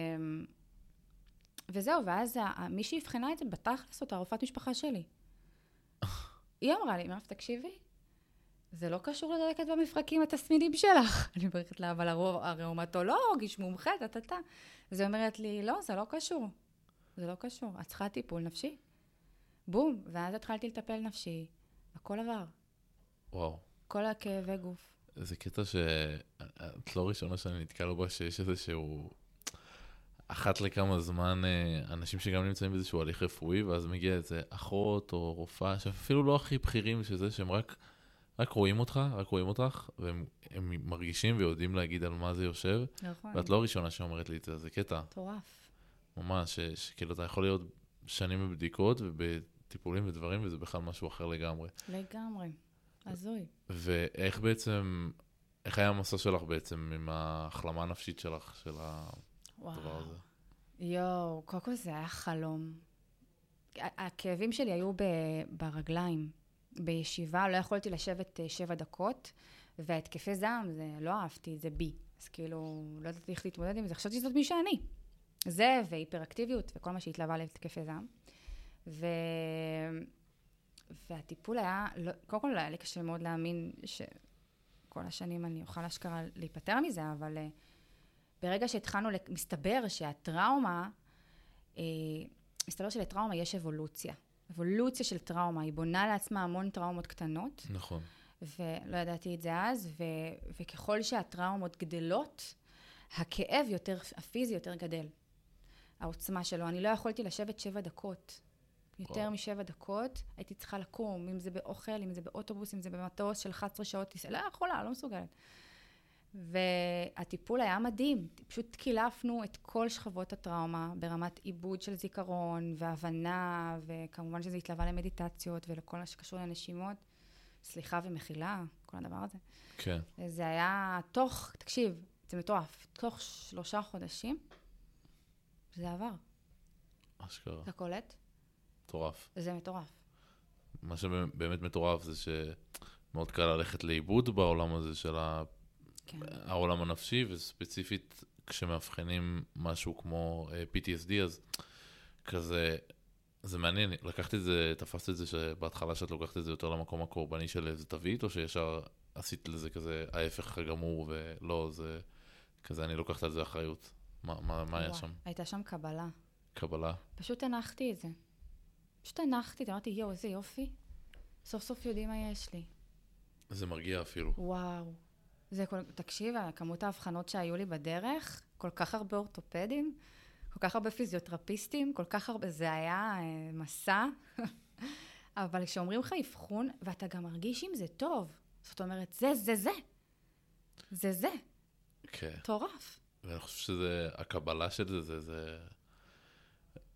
וזהו, ואז מי שהבחנה את זה בתכלס אותה, רופאת משפחה שלי. היא אמרה לי, מירב, תקשיבי, זה לא קשור לדלקת במפרקים התסמינים שלך. אני אומרת לה, אבל הראומטולוג, איש מומחה, תתתה. אז היא אומרת לי, לא, זה לא קשור. זה לא קשור. את צריכה טיפול נפשי. בום. ואז התחלתי לטפל נפשי. הכל עבר. וואו. כל הכאבי גוף. זה קטע שאת לא ראשונה שאני נתקל בה, שיש איזשהו... אחת לכמה זמן אנשים שגם נמצאים באיזשהו הליך רפואי, ואז מגיע איזה אחות או רופאה, שאפילו לא הכי בכירים שזה, שהם רק, רק רואים אותך, רק רואים אותך, והם מרגישים ויודעים להגיד על מה זה יושב. נכון. ואת לא הראשונה שאומרת לי את זה, זה קטע. טורף. ממש, שכאילו אתה יכול להיות שנים בבדיקות ובטיפולים ודברים, וזה בכלל משהו אחר לגמרי. לגמרי. הזוי. ואיך בעצם, איך היה המסע שלך בעצם עם ההחלמה הנפשית שלך, של ה... הדבר הזה. יואו, קודם כל זה היה חלום. הכאבים שלי היו ברגליים, בישיבה, לא יכולתי לשבת שבע דקות, והתקפי זעם, זה לא אהבתי, זה בי. אז כאילו, לא ידעתי איך להתמודד עם זה, חשבתי שזאת מי שאני. זה והיפראקטיביות וכל מה שהתלווה להתקפי זעם. ו... והטיפול היה, לא... קודם כל היה לי קשה מאוד להאמין שכל השנים אני אוכל אשכרה להיפטר מזה, אבל... ברגע שהתחלנו, מסתבר שהטראומה, אה, מסתבר שלטראומה יש אבולוציה. אבולוציה של טראומה, היא בונה לעצמה המון טראומות קטנות. נכון. ולא ידעתי את זה אז, ו, וככל שהטראומות גדלות, הכאב יותר, הפיזי יותר גדל. העוצמה שלו. אני לא יכולתי לשבת שבע דקות. יותר וואו. משבע דקות, הייתי צריכה לקום, אם זה באוכל, אם זה באוטובוס, אם זה במטוס של אחת עשרה שעות, לא יכולה, לא מסוגלת. והטיפול היה מדהים, פשוט קילפנו את כל שכבות הטראומה ברמת עיבוד של זיכרון והבנה, וכמובן שזה התלווה למדיטציות ולכל מה שקשור לנשימות, סליחה ומחילה, כל הדבר הזה. כן. זה היה תוך, תקשיב, זה מטורף, תוך שלושה חודשים, זה עבר. אשכרה. אתה קולט? מטורף. זה מטורף. מה שבאמת מטורף זה שמאוד קל ללכת לאיבוד בעולם הזה של ה... כן. העולם הנפשי, וספציפית כשמאבחנים משהו כמו פי טי אס די, אז כזה, זה מעניין, לקחת את זה, תפסת את זה שבהתחלה שאת לוקחת את זה יותר למקום הקורבני של איזה תווית, או שישר עשית לזה כזה ההפך הגמור, ולא, זה כזה, אני לוקחת על זה אחריות. מה, מה, מה היה שם? הייתה שם קבלה. קבלה? פשוט הנחתי את זה. פשוט הנחתי, אמרתי, יו, איזה יופי. סוף סוף יודעים מה יש לי. זה מרגיע אפילו. וואו. זה כל, תקשיב, כמות ההבחנות שהיו לי בדרך, כל כך הרבה אורתופדים, כל כך הרבה פיזיותרפיסטים, כל כך הרבה, זה היה אה, מסע, אבל כשאומרים לך אבחון, ואתה גם מרגיש אם זה טוב, זאת אומרת, זה, זה, זה, זה, זה, כן. טורף. ואני חושב שזה, הקבלה של זה, זה, זה,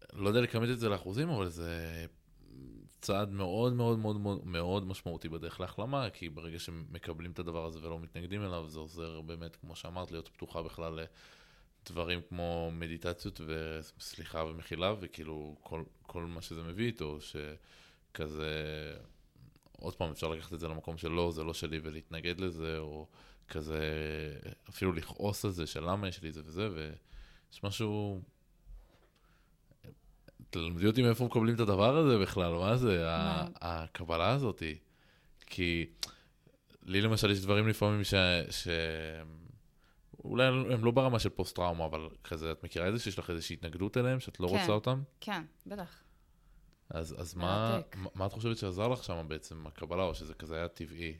לא יודע לכמת את זה לאחוזים, אבל זה צעד מאוד מאוד מאוד מאוד משמעותי בדרך להחלמה, כי ברגע שמקבלים את הדבר הזה ולא מתנגדים אליו, זה עוזר באמת, כמו שאמרת, להיות פתוחה בכלל לדברים כמו מדיטציות וסליחה ומחילה, וכאילו כל, כל מה שזה מביא איתו, שכזה, עוד פעם אפשר לקחת את זה למקום שלא, זה לא שלי ולהתנגד לזה, או כזה, אפילו לכעוס על זה, של למה יש לי זה וזה, ויש משהו... תלמדי אותי מאיפה מקבלים את הדבר הזה בכלל, מה זה, הקבלה הזאת, כי לי למשל יש דברים לפעמים ש... אולי הם לא ברמה של פוסט-טראומה, אבל כזה, את מכירה את זה שיש לך איזושהי התנגדות אליהם, שאת לא רוצה אותם? כן, בטח. אז מה את חושבת שעזר לך שם בעצם, הקבלה, או שזה כזה היה טבעי?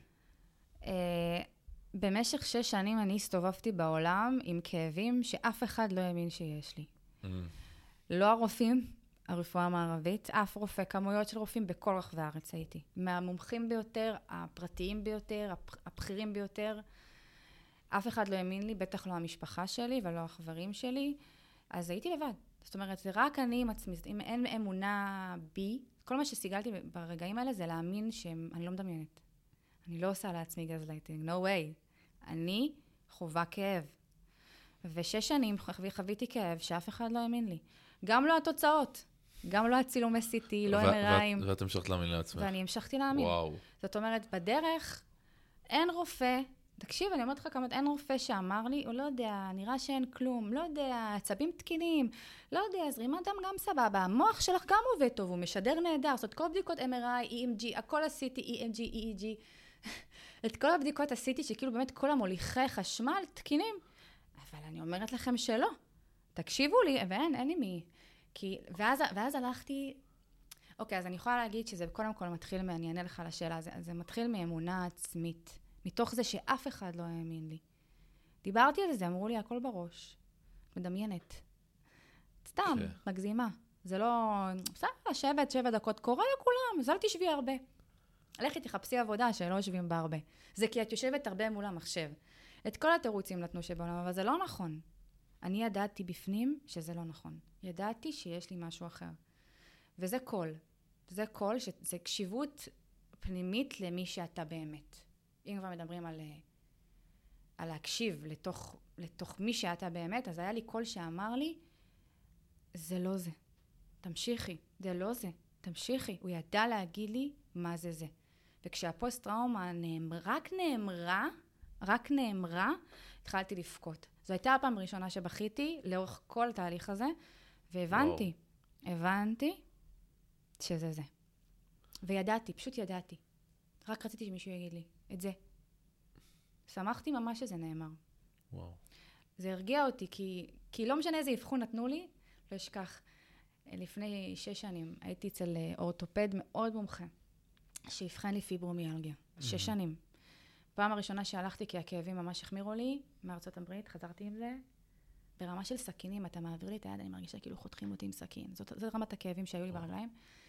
במשך שש שנים אני הסתובבתי בעולם עם כאבים שאף אחד לא האמין שיש לי. לא הרופאים, הרפואה המערבית, אף רופא, כמויות של רופאים בכל רחבי הארץ הייתי. מהמומחים ביותר, הפרטיים ביותר, הבכירים ביותר. אף אחד לא האמין לי, בטח לא המשפחה שלי ולא החברים שלי. אז הייתי לבד. זאת אומרת, זה רק אני עם עצמי, אם אין אמונה בי, כל מה שסיגלתי ברגעים האלה זה להאמין שאני לא מדמיינת. אני לא עושה לעצמי גזלייטינג, no way. אני חובה כאב. ושש שנים חוויתי כאב שאף אחד לא האמין לי. גם לא התוצאות, גם לא הצילומי סי טי, לא אם אר איי. ואת המשכת להאמין לעצמך. ואני המשכתי להאמין. וואו. זאת אומרת, בדרך אין רופא, תקשיב, אני אומרת לך כמה, אין רופא שאמר לי, הוא לא יודע, נראה שאין כלום, לא יודע, עצבים תקינים, לא יודע, זרימת דם גם סבבה, המוח שלך גם עובד טוב, הוא משדר נהדר, זאת כל בדיקות אם אר איי, אי אם ג'י, הכל עשיתי, אי אם ג'י, אי אי ג'י, את כל הבדיקות עשיתי שכאילו באמת כל המוליכי חשמל תקינים, אבל אני אומרת לכם שלא. תקשיבו לי, ואין, אין לי מי. כי, ואז, ואז הלכתי, אוקיי, אז אני יכולה להגיד שזה קודם כל מתחיל, אני אענה לך לשאלה, זה, זה מתחיל מאמונה עצמית, מתוך זה שאף אחד לא האמין לי. דיברתי על זה, אמרו לי, הכל בראש. מדמיינת. סתם, okay. מגזימה. זה לא, בסדר, שבע, שבע דקות, קורה לכולם, אז אל תשבי הרבה. לכי תחפשי עבודה שלא יושבים בה הרבה. זה כי את יושבת הרבה מול המחשב. את כל התירוצים נתנו שבעולם, אבל זה לא נכון. אני ידעתי בפנים שזה לא נכון. ידעתי שיש לי משהו אחר. וזה קול. זה קול, זה קשיבות פנימית למי שאתה באמת. אם כבר מדברים על, על להקשיב לתוך, לתוך מי שאתה באמת, אז היה לי קול שאמר לי, זה לא זה. תמשיכי. זה לא זה. תמשיכי. הוא ידע להגיד לי מה זה זה. וכשהפוסט-טראומה נאמרה, רק נאמרה, רק נאמרה, התחלתי לפקוט. זו הייתה הפעם הראשונה שבכיתי לאורך כל התהליך הזה, והבנתי, וואו. הבנתי שזה זה. וידעתי, פשוט ידעתי. רק רציתי שמישהו יגיד לי את זה. שמחתי ממש שזה נאמר. וואו. זה הרגיע אותי, כי, כי לא משנה איזה אבחון נתנו לי, לא אשכח. לפני שש שנים הייתי אצל אורתופד מאוד מומחה, שהבחן לי פיברומיאלגיה. שש mm-hmm. שנים. פעם הראשונה שהלכתי, כי הכאבים ממש החמירו לי, מארצות הברית, חזרתי עם זה, ברמה של סכינים, אתה מעביר לי את היד, אני מרגישה כאילו חותכים אותי עם סכין. זאת, זאת רמת הכאבים שהיו לי ברגליים.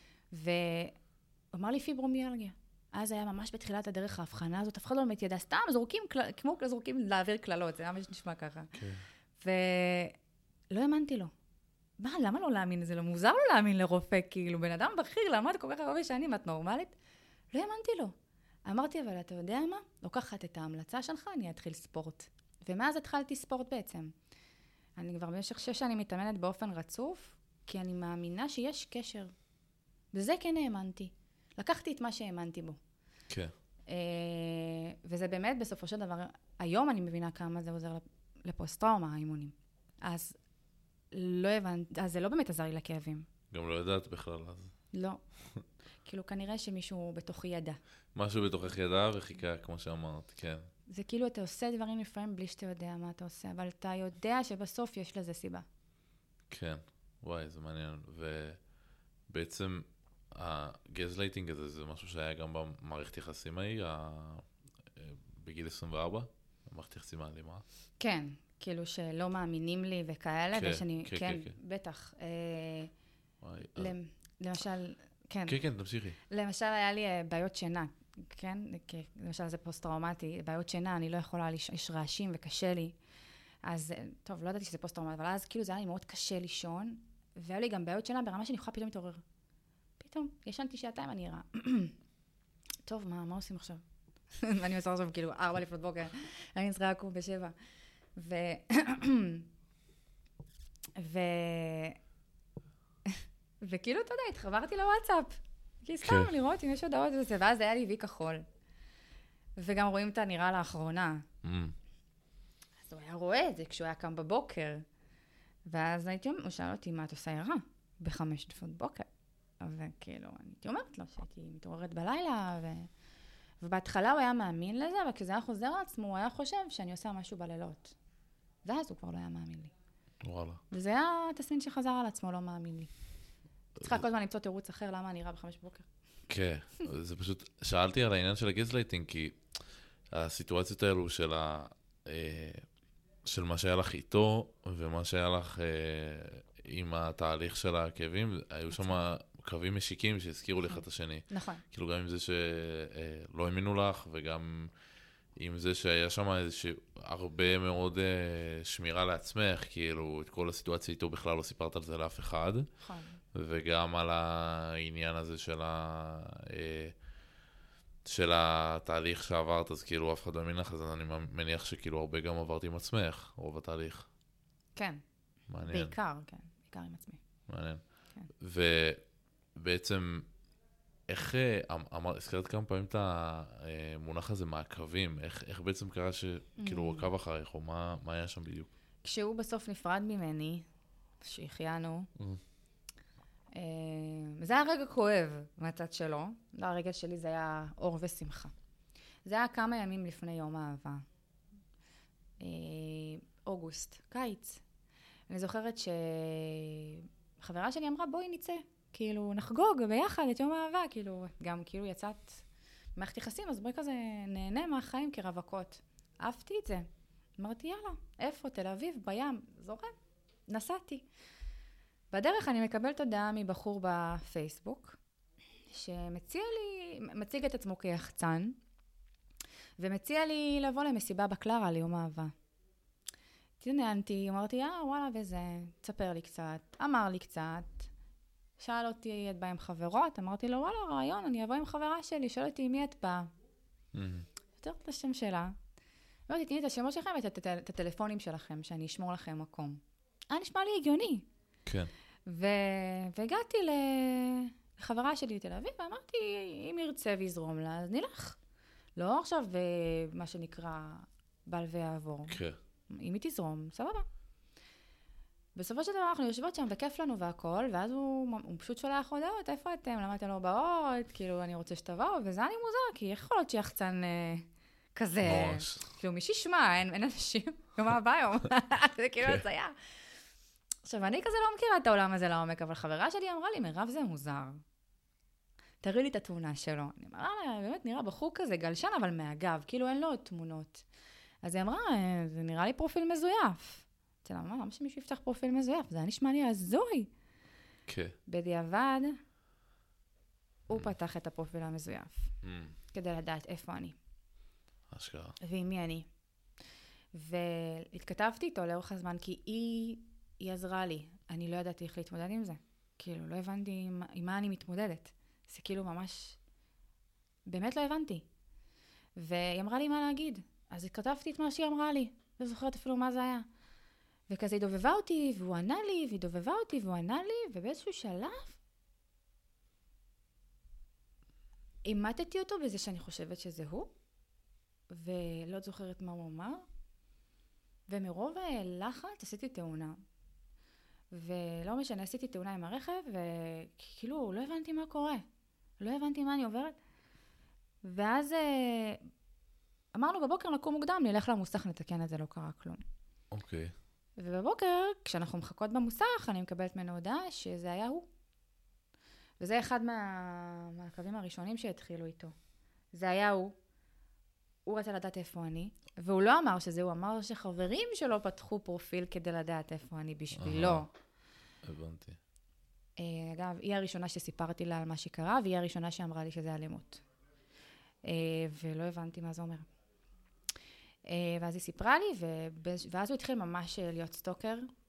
ואמר לי פיברומיאלגיה. אז היה ממש בתחילת הדרך ההבחנה הזאת, אף אחד לא באמת ידע, סתם זורקים, כמו זורקים להעביר כללות, זה ממש נשמע ככה. Okay. ולא האמנתי לו. מה, למה לא להאמין? זה לא מוזר לא להאמין לרופא, כאילו, בן אדם בכיר, למד כל כך הרבה שנים, את נורמלית? לא האמנתי לו. אמרתי, אבל אתה יודע מה? לוקחת את ההמלצה שלך, אני אתחיל ספורט. ומאז התחלתי ספורט בעצם. אני כבר במשך שש שנים מתאמנת באופן רצוף, כי אני מאמינה שיש קשר. וזה כן האמנתי. לקחתי את מה שהאמנתי בו. כן. וזה באמת בסופו של דבר, היום אני מבינה כמה זה עוזר לפוסט-טראומה, האימונים. אז לא הבנתי, אז זה לא באמת עזר לי לכאבים. גם לא ידעת בכלל אז. לא. כאילו כנראה שמישהו בתוכי ידע. משהו בתוכך ידע וחיכה, כמו שאמרת, כן. זה כאילו אתה עושה דברים לפעמים בלי שאתה יודע מה אתה עושה, אבל אתה יודע שבסוף יש לזה סיבה. כן, וואי, זה מעניין. ובעצם הגזלייטינג הזה, זה משהו שהיה גם במערכת יחסים ההיא, בגיל עשרים וארבע, במערכת יחסים האלימה. כן, כאילו שלא מאמינים לי וכאלה, כן, ושאני, כן, כן, כן, בטח. וואי, למשל, כן. כן, כן, תמשיכי. למשל, היה לי בעיות שינה, כן? למשל, זה פוסט-טראומטי, בעיות שינה, אני לא יכולה, יש רעשים וקשה לי. אז, טוב, לא ידעתי שזה פוסט-טראומטי, אבל אז כאילו זה היה לי מאוד קשה לישון, והיו לי גם בעיות שלה ברמה שאני יכולה פתאום להתעורר. פתאום, ישנתי שעתיים, אני רעה. טוב, מה, מה עושים עכשיו? ואני עושה עכשיו כאילו ארבע לפנות בוקר, אני צריכה לקום בשבע. ו... ו... וכאילו, אתה יודע, התחברתי לוואטסאפ. כי סתם לראות אם יש הודעות וזה, ואז היה לי וי כחול. וגם רואים את הנראה לאחרונה. אז הוא היה רואה את זה כשהוא היה קם בבוקר. ואז הייתי, הוא שאל אותי, מה את עושה ערה? בחמש לפנות בוקר. וכאילו, אני הייתי אומרת לו שהייתי מתעוררת בלילה, ו... ובהתחלה הוא היה מאמין לזה, אבל כשזה היה חוזר לעצמו, הוא היה חושב שאני עושה משהו בלילות. ואז הוא כבר לא היה מאמין לי. וואלה. וזה היה תסמין שחזר על עצמו, לא מאמין לי. צריכה כל הזמן למצוא תירוץ אחר, למה אני רעה בחמש בוקר. כן, זה פשוט, שאלתי על העניין של הגזלייטינג, כי הסיטואציות האלו של ה... של מה שהיה לך איתו, ומה שהיה לך עם התהליך של הכאבים, היו שם קווים משיקים שהזכירו לך את השני. נכון. כאילו גם עם זה שלא האמינו לך, וגם עם זה שהיה שם איזושהי הרבה מאוד שמירה לעצמך, כאילו את כל הסיטואציה איתו בכלל לא סיפרת על זה לאף אחד. נכון. וגם על העניין הזה של ה... של התהליך שעברת, אז כאילו אף אחד לא האמין לך, אז אני מניח שכאילו הרבה גם עברתי עם עצמך, רוב התהליך. כן. מעניין. בעיקר, כן. בעיקר עם עצמי. מעניין. כן. ובעצם, איך, אמר, הזכרת כמה פעמים את המונח הזה מעקבים, איך, איך בעצם קרה שכאילו הוא עקב אחריך, או מה, מה היה שם בדיוק? כשהוא בסוף נפרד ממני, שהחיינו, זה היה רגע כואב מהצד שלו, לא, הרגע שלי זה היה אור ושמחה. זה היה כמה ימים לפני יום האהבה. אוגוסט, קיץ. אני זוכרת שחברה שלי אמרה, בואי נצא, כאילו נחגוג ביחד את יום האהבה, כאילו גם כאילו יצאת מערכת יחסים, אז בואי כזה נהנה מהחיים כרווקות. אהבתי את זה. אמרתי, יאללה, איפה? תל אביב, בים, זורם. נסעתי. בדרך אני מקבלת הודעה מבחור בפייסבוק, שמציע לי, מציג את עצמו כיחצן, ומציע לי לבוא למסיבה בקלרה ליום אהבה. התעניינתי, אמרתי, אה, וואלה, וזה, תספר לי קצת, אמר לי קצת, שאל אותי, את באה עם חברות? אמרתי לו, וואלה, רעיון, אני אבוא עם חברה שלי, שאל אותי, מי את באה? יותר את השם שלה. אמרתי, תני את השמות שלכם ואת הטלפונים שלכם, שאני אשמור לכם מקום. אה, נשמע לי הגיוני. כן. והגעתי לחברה שלי בתל אביב, ואמרתי, אם ירצה ויזרום לה, אז נלך. לא עכשיו מה שנקרא בל ויעבור. כן. אם היא תזרום, סבבה. בסופו של דבר אנחנו יושבות שם וכיף לנו והכל, ואז הוא, הוא פשוט שולח הודעות, איפה אתם? למה אתם לא באות? כאילו, אני רוצה שתבואו, וזה אני מוזר, כי יכול להיות שיחצן אה, כזה. ממש. כאילו, מי שישמע, אין, אין אנשים, יום הבא היום. זה כאילו הציה. עכשיו, אני כזה לא מכירה את העולם הזה לעומק, אבל חברה שלי אמרה לי, מירב זה מוזר. תראי לי את התמונה שלו. אני אמרה לה, באמת נראה בחור כזה, גלשן, אבל מהגב, כאילו אין לו עוד תמונות. אז היא אמרה, זה נראה לי פרופיל מזויף. אצל אמרה, למה שמישהו יפתח פרופיל מזויף? זה היה נשמע לי הזוי. כן. בדיעבד, הוא פתח את הפרופיל המזויף, כדי לדעת איפה אני. אשכרה. ועם מי אני. והתכתבתי איתו לאורך הזמן, כי היא... היא עזרה לי. אני לא ידעתי איך להתמודד עם זה. כאילו, לא הבנתי עם, עם מה אני מתמודדת. זה כאילו ממש... באמת לא הבנתי. והיא אמרה לי מה להגיד. אז כתבתי את מה שהיא אמרה לי. לא זוכרת אפילו מה זה היה. וכזה היא דובבה אותי, והוא ענה לי, והיא דובבה אותי, והוא ענה לי, ובאיזשהו שלב... אימתתי אותו בזה שאני חושבת שזה הוא, ולא זוכרת מה הוא אמר. ומרוב לחץ עשיתי תאונה. ולא משנה, עשיתי תאונה עם הרכב, וכאילו, לא הבנתי מה קורה. לא הבנתי מה אני עוברת. ואז אמרנו בבוקר נקום מוקדם, נלך למוסך, נתקן את זה, לא קרה כלום. אוקיי. ובבוקר, כשאנחנו מחכות במוסך, אני מקבלת ממנו הודעה שזה היה הוא. וזה אחד מה... מהקווים הראשונים שהתחילו איתו. זה היה הוא. הוא רצה לדעת איפה אני, והוא לא אמר שזה, הוא אמר שחברים שלו פתחו פרופיל כדי לדעת איפה אני בשבילו. הבנתי. אגב, היא הראשונה שסיפרתי לה על מה שקרה, והיא הראשונה שאמרה לי שזה אלימות. ולא הבנתי מה זה אומר. ואז היא סיפרה לי, ואז הוא התחיל ממש להיות סטוקר,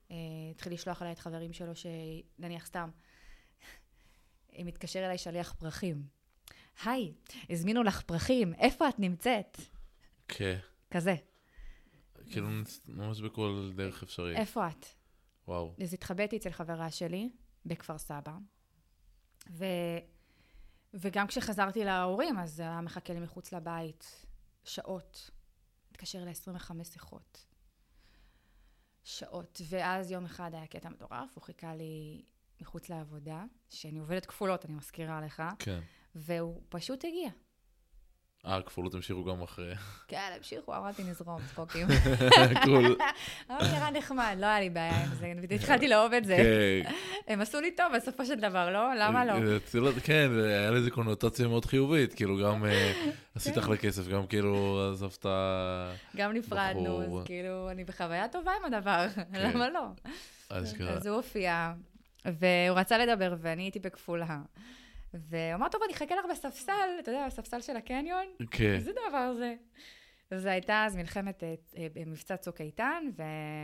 התחיל לשלוח עליי את חברים שלו, שנניח סתם, מתקשר אליי שליח פרחים. היי, הזמינו לך פרחים, איפה את נמצאת? כן. כזה. כאילו ממש בכל דרך אפשרית. איפה את? וואו. אז התחבאתי אצל חברה שלי, בכפר סבא, ו... וגם כשחזרתי להורים, אז היה מחכה לי מחוץ לבית, שעות. התקשר ל-עשרים וחמש שיחות. שעות. ואז יום אחד היה קטע מטורף, הוא חיכה לי מחוץ לעבודה, שאני עובדת כפולות, אני מזכירה לך. כן. והוא פשוט הגיע. אה, כפולות המשיכו גם אחרי. כן, המשיכו, אמרתי נזרום, צחוקים. קול. אבל נראה נחמד, לא היה לי בעיה עם זה, התחלתי לאהוב את זה. הם עשו לי טוב בסופו של דבר, לא? למה לא? כן, היה לזה קונוטציה מאוד חיובית, כאילו גם עשית אחלה כסף, גם כאילו עזבת... גם נפרדנו, אז כאילו אני בחוויה טובה עם הדבר, למה לא? אז הוא הופיע, והוא רצה לדבר, ואני הייתי בכפולה. והוא אמר, טוב, אני אחכה לך בספסל, אתה יודע, בספסל של הקניון? כן. איזה דבר זה. וזו הייתה אז מלחמת, מבצע צוק איתן, ו...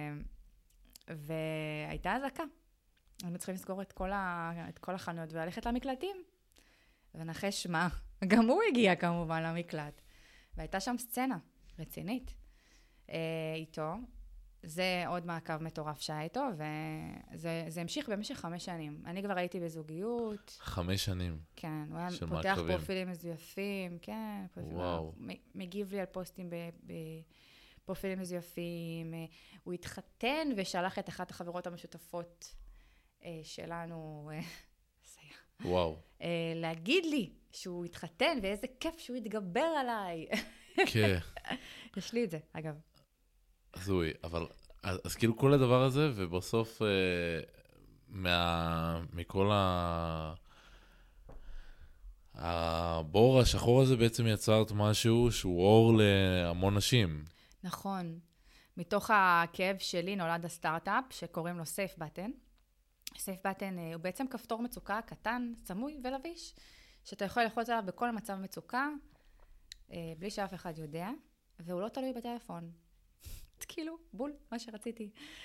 והייתה אזעקה. היינו צריכים לסגור את כל, ה... את כל החנויות וללכת למקלטים. ונחש מה, גם הוא הגיע כמובן למקלט. והייתה שם סצנה רצינית איתו. זה עוד מעקב מטורף שהיה איתו, וזה זה המשיך במשך חמש שנים. אני כבר הייתי בזוגיות. חמש שנים? כן, הוא היה פותח פרופילים מזויפים, כן. וואו. מגיב לי על פוסטים בפרופילים מזויפים. הוא התחתן ושלח את אחת החברות המשותפות שלנו, וואו. להגיד לי שהוא התחתן, ואיזה כיף שהוא יתגבר עליי. כן. יש לי את זה, אגב. זוי, אבל, אז, אז כאילו כל הדבר הזה, ובסוף, אה, מה, מכל ה... הבור השחור הזה בעצם יצרת משהו שהוא אור להמון נשים. נכון. מתוך הכאב שלי נולד הסטארט-אפ, שקוראים לו סייף בטן. סייף בטן הוא בעצם כפתור מצוקה קטן, סמוי ולביש, שאתה יכול ללחוץ עליו בכל מצב מצוקה, אה, בלי שאף אחד יודע, והוא לא תלוי בטלפון. כאילו, בול, מה שרציתי.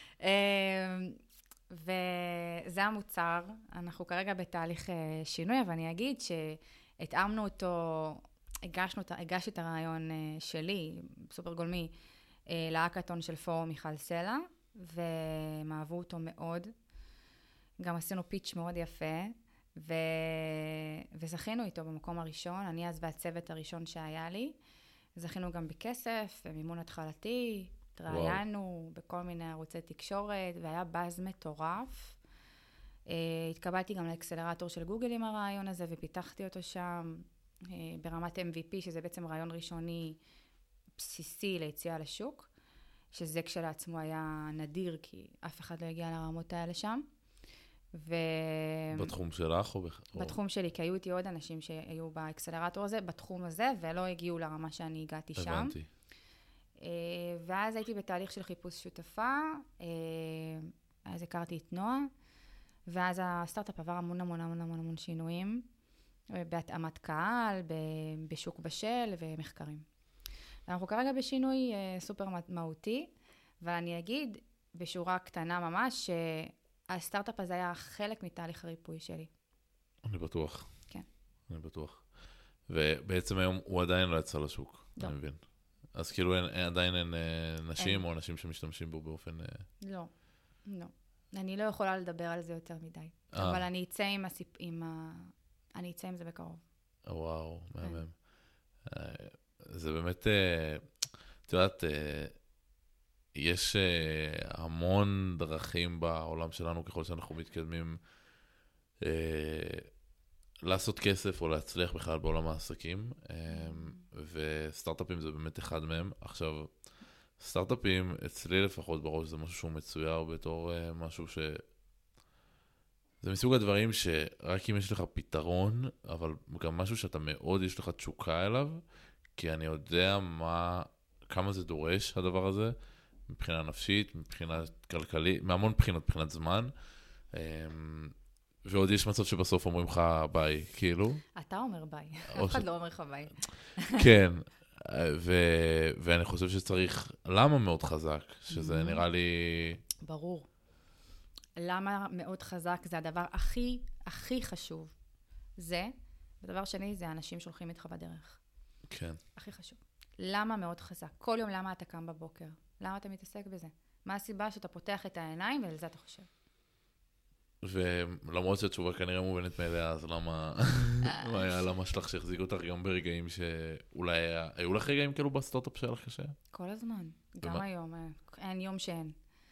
וזה המוצר, אנחנו כרגע בתהליך שינוי, אבל אני אגיד שהתאמנו אותו, הגשנו, הגשתי את הרעיון שלי, סופר גולמי, להאקתון של פורום מיכל סלע, והם אהבו אותו מאוד. גם עשינו פיץ' מאוד יפה, ו... וזכינו איתו במקום הראשון, אני אז והצוות הראשון שהיה לי. זכינו גם בכסף, במימון התחלתי, התראיינו בכל מיני ערוצי תקשורת, והיה באז מטורף. Uh, התקבלתי גם לאקסלרטור של גוגל עם הרעיון הזה, ופיתחתי אותו שם uh, ברמת אם וי פי, שזה בעצם רעיון ראשוני בסיסי ליציאה לשוק, שזה כשלעצמו היה נדיר, כי אף אחד לא הגיע לרמות האלה שם. ו... בתחום שלך או... בתחום שלי, כי היו איתי עוד אנשים שהיו באקסלרטור הזה, בתחום הזה, ולא הגיעו לרמה שאני הגעתי שם. הבנתי. ואז הייתי בתהליך של חיפוש שותפה, אז הכרתי את נועה, ואז הסטארט-אפ עבר המון המון המון המון המון שינויים, בהתאמת קהל, בשוק בשל ומחקרים. אנחנו כרגע בשינוי סופר מהותי, אבל אני אגיד בשורה קטנה ממש, שהסטארט-אפ הזה היה חלק מתהליך הריפוי שלי. אני בטוח. כן. אני בטוח. ובעצם היום הוא עדיין לא יצא לשוק, אני מבין. אז כאילו אין, עדיין אין נשים אין. או אנשים שמשתמשים בו באופן... לא, לא. אני לא יכולה לדבר על זה יותר מדי. אה. אבל אני אצא עם הסיפ... עם ה... אני אצא עם זה בקרוב. וואו, מהמם. זה באמת, את יודעת, יש המון דרכים בעולם שלנו ככל שאנחנו מתקדמים לעשות כסף או להצליח בכלל בעולם העסקים, וסטארט-אפים זה באמת אחד מהם. עכשיו, סטארט-אפים, אצלי לפחות בראש, זה משהו שהוא מצויר בתור משהו ש... זה מסוג הדברים שרק אם יש לך פתרון, אבל גם משהו שאתה מאוד יש לך תשוקה אליו, כי אני יודע מה, כמה זה דורש הדבר הזה, מבחינה נפשית, מבחינה כלכלית, מהמון בחינות, מבחינת זמן, ועוד יש מצב שבסוף אומרים לך ביי, כאילו. אתה אומר ביי, אף אחד לא אומר לך ביי. כן, ואני חושב שצריך למה מאוד חזק, שזה נראה לי... ברור. למה מאוד חזק, זה הדבר הכי, הכי חשוב. זה, ודבר שני, זה האנשים שהולכים איתך בדרך. כן. הכי חשוב. למה מאוד חזק? כל יום למה אתה קם בבוקר? למה אתה מתעסק בזה? מה הסיבה שאתה פותח את העיניים ולזה אתה חושב? ולמרות שהתשובה כנראה מובנת מאליה, אז למה, מה היה למה שלך שהחזיק אותך גם ברגעים שאולי היה, היו לך רגעים כאילו בסטארט-אפ שלך קשה? כל הזמן, גם היום, אין יום שאין.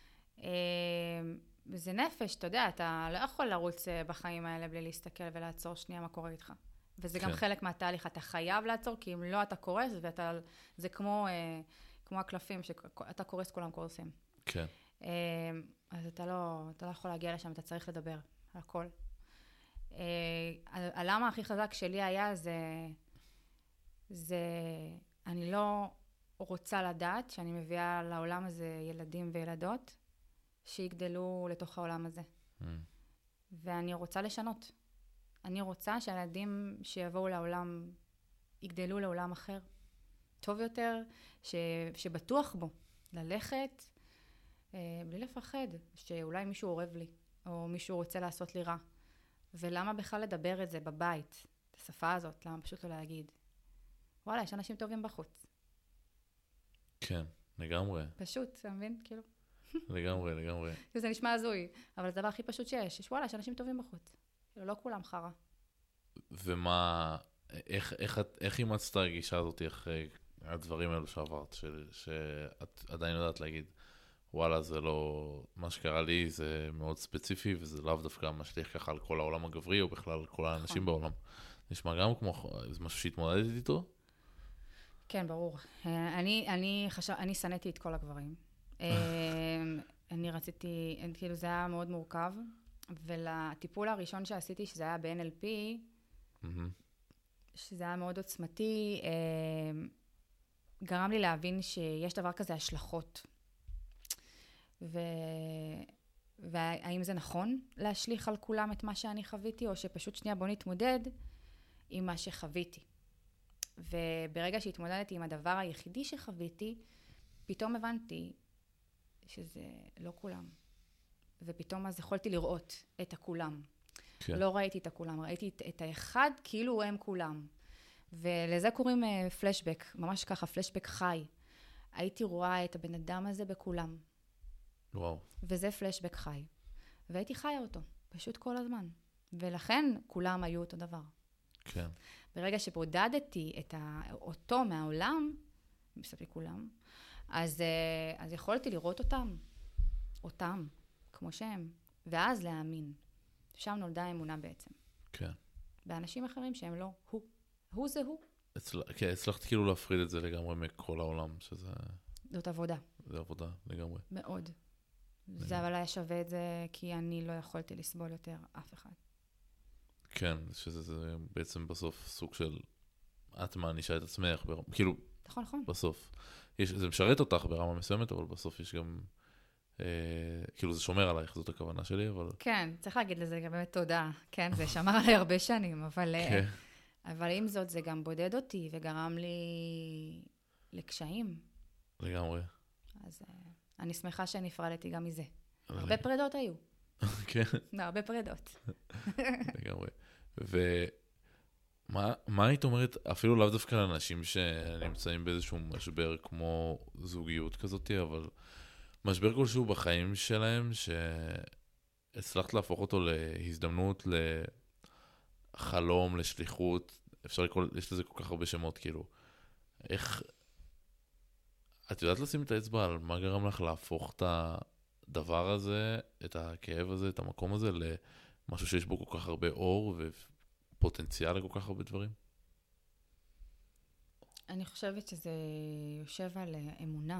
זה נפש, אתה יודע, אתה לא יכול לרוץ בחיים האלה בלי להסתכל ולעצור שנייה מה קורה איתך. וזה גם חלק מהתהליך, אתה חייב לעצור, כי אם לא אתה קורס, זה כמו הקלפים, שאתה קורס, כולם קורסים. כן. אז אתה לא, אתה לא יכול להגיע לשם, אתה צריך לדבר על הכל. הלמה הכי חזק שלי היה, זה, זה, אני לא רוצה לדעת שאני מביאה לעולם הזה ילדים וילדות, שיגדלו לתוך העולם הזה. Mm. ואני רוצה לשנות. אני רוצה שהילדים שיבואו לעולם, יגדלו לעולם אחר. טוב יותר, ש, שבטוח בו. ללכת, בלי לפחד, שאולי מישהו עורב לי, או מישהו רוצה לעשות לי רע. ולמה בכלל לדבר את זה בבית, את השפה הזאת, למה פשוט לא להגיד? וואלה, יש אנשים טובים בחוץ. כן, לגמרי. פשוט, אתה מבין? כאילו. לגמרי, לגמרי. זה נשמע הזוי, אבל זה הדבר הכי פשוט שיש. יש וואלה, יש אנשים טובים בחוץ. כאילו, לא כולם חרה. ומה, איך, איך, איך אימצת את הרגישה הזאת אחרי הדברים האלו שעברת, שאת עדיין יודעת להגיד, וואלה, זה לא, מה שקרה לי זה מאוד ספציפי, וזה לאו דווקא משליך ככה על כל העולם הגברי, או בכלל על כל האנשים בעולם. נשמע גם כמו, זה משהו שהתמודדת איתו? כן, ברור. אני, אני חשב, אני סניתי את כל הגברים. אני רציתי, כאילו זה היה מאוד מורכב, ולטיפול הראשון שעשיתי, שזה היה ב-אן אל פי, שזה היה מאוד עוצמתי, גרם לי להבין שיש דבר כזה השלכות. ו... והאם זה נכון להשליך על כולם את מה שאני חוויתי, או שפשוט שנייה בוא נתמודד עם מה שחוויתי. וברגע שהתמודדתי עם הדבר היחידי שחוויתי, פתאום הבנתי שזה לא כולם. ופתאום אז יכולתי לראות את הכולם. כן. לא ראיתי את הכולם, ראיתי את, את האחד כאילו הם כולם. ולזה קוראים uh, פלשבק, ממש ככה, פלשבק חי. הייתי רואה את הבן אדם הזה בכולם. וואו. וזה פלשבק חי. והייתי חיה אותו, פשוט כל הזמן. ולכן כולם היו אותו דבר. כן. ברגע שבודדתי את ה... אותו מהעולם, מספק כולם, אז, אז יכולתי לראות אותם, אותם, כמו שהם, ואז להאמין. שם נולדה האמונה בעצם. כן. באנשים אחרים שהם לא הוא. הוא זה הוא. אצל... כן, הצלחת כאילו להפריד את זה לגמרי מכל העולם, שזה... זאת עבודה. זה עבודה, לגמרי. מאוד. זה אבל היה שווה את זה, כי אני לא יכולתי לסבול יותר אף אחד. כן, שזה זה בעצם בסוף סוג של... את מענישה את עצמך, בר... כאילו... נכון, נכון. בסוף. יש, זה משרת אותך ברמה מסוימת, אבל בסוף יש גם... אה, כאילו זה שומר עלייך, זאת הכוונה שלי, אבל... כן, צריך להגיד לזה גם באמת תודה. כן, זה שמר עליי הרבה שנים, אבל... כן. אבל עם זאת, זה גם בודד אותי, וגרם לי לקשיים. לגמרי. אז אני שמחה שנפרדתי גם מזה. הרבה פרדות היו. כן. לא, הרבה פרדות. לגמרי. ומה היית אומרת, אפילו לאו דווקא לאנשים שנמצאים באיזשהו משבר כמו זוגיות כזאת, אבל משבר כלשהו בחיים שלהם, שהצלחת להפוך אותו להזדמנות, לחלום, לשליחות, אפשר לקרוא, יש לזה כל כך הרבה שמות, כאילו. איך... את יודעת לשים את האצבע על מה גרם לך להפוך את הדבר הזה, את הכאב הזה, את המקום הזה, למשהו שיש בו כל כך הרבה אור ופוטנציאל לכל כך הרבה דברים? אני חושבת שזה יושב על אמונה.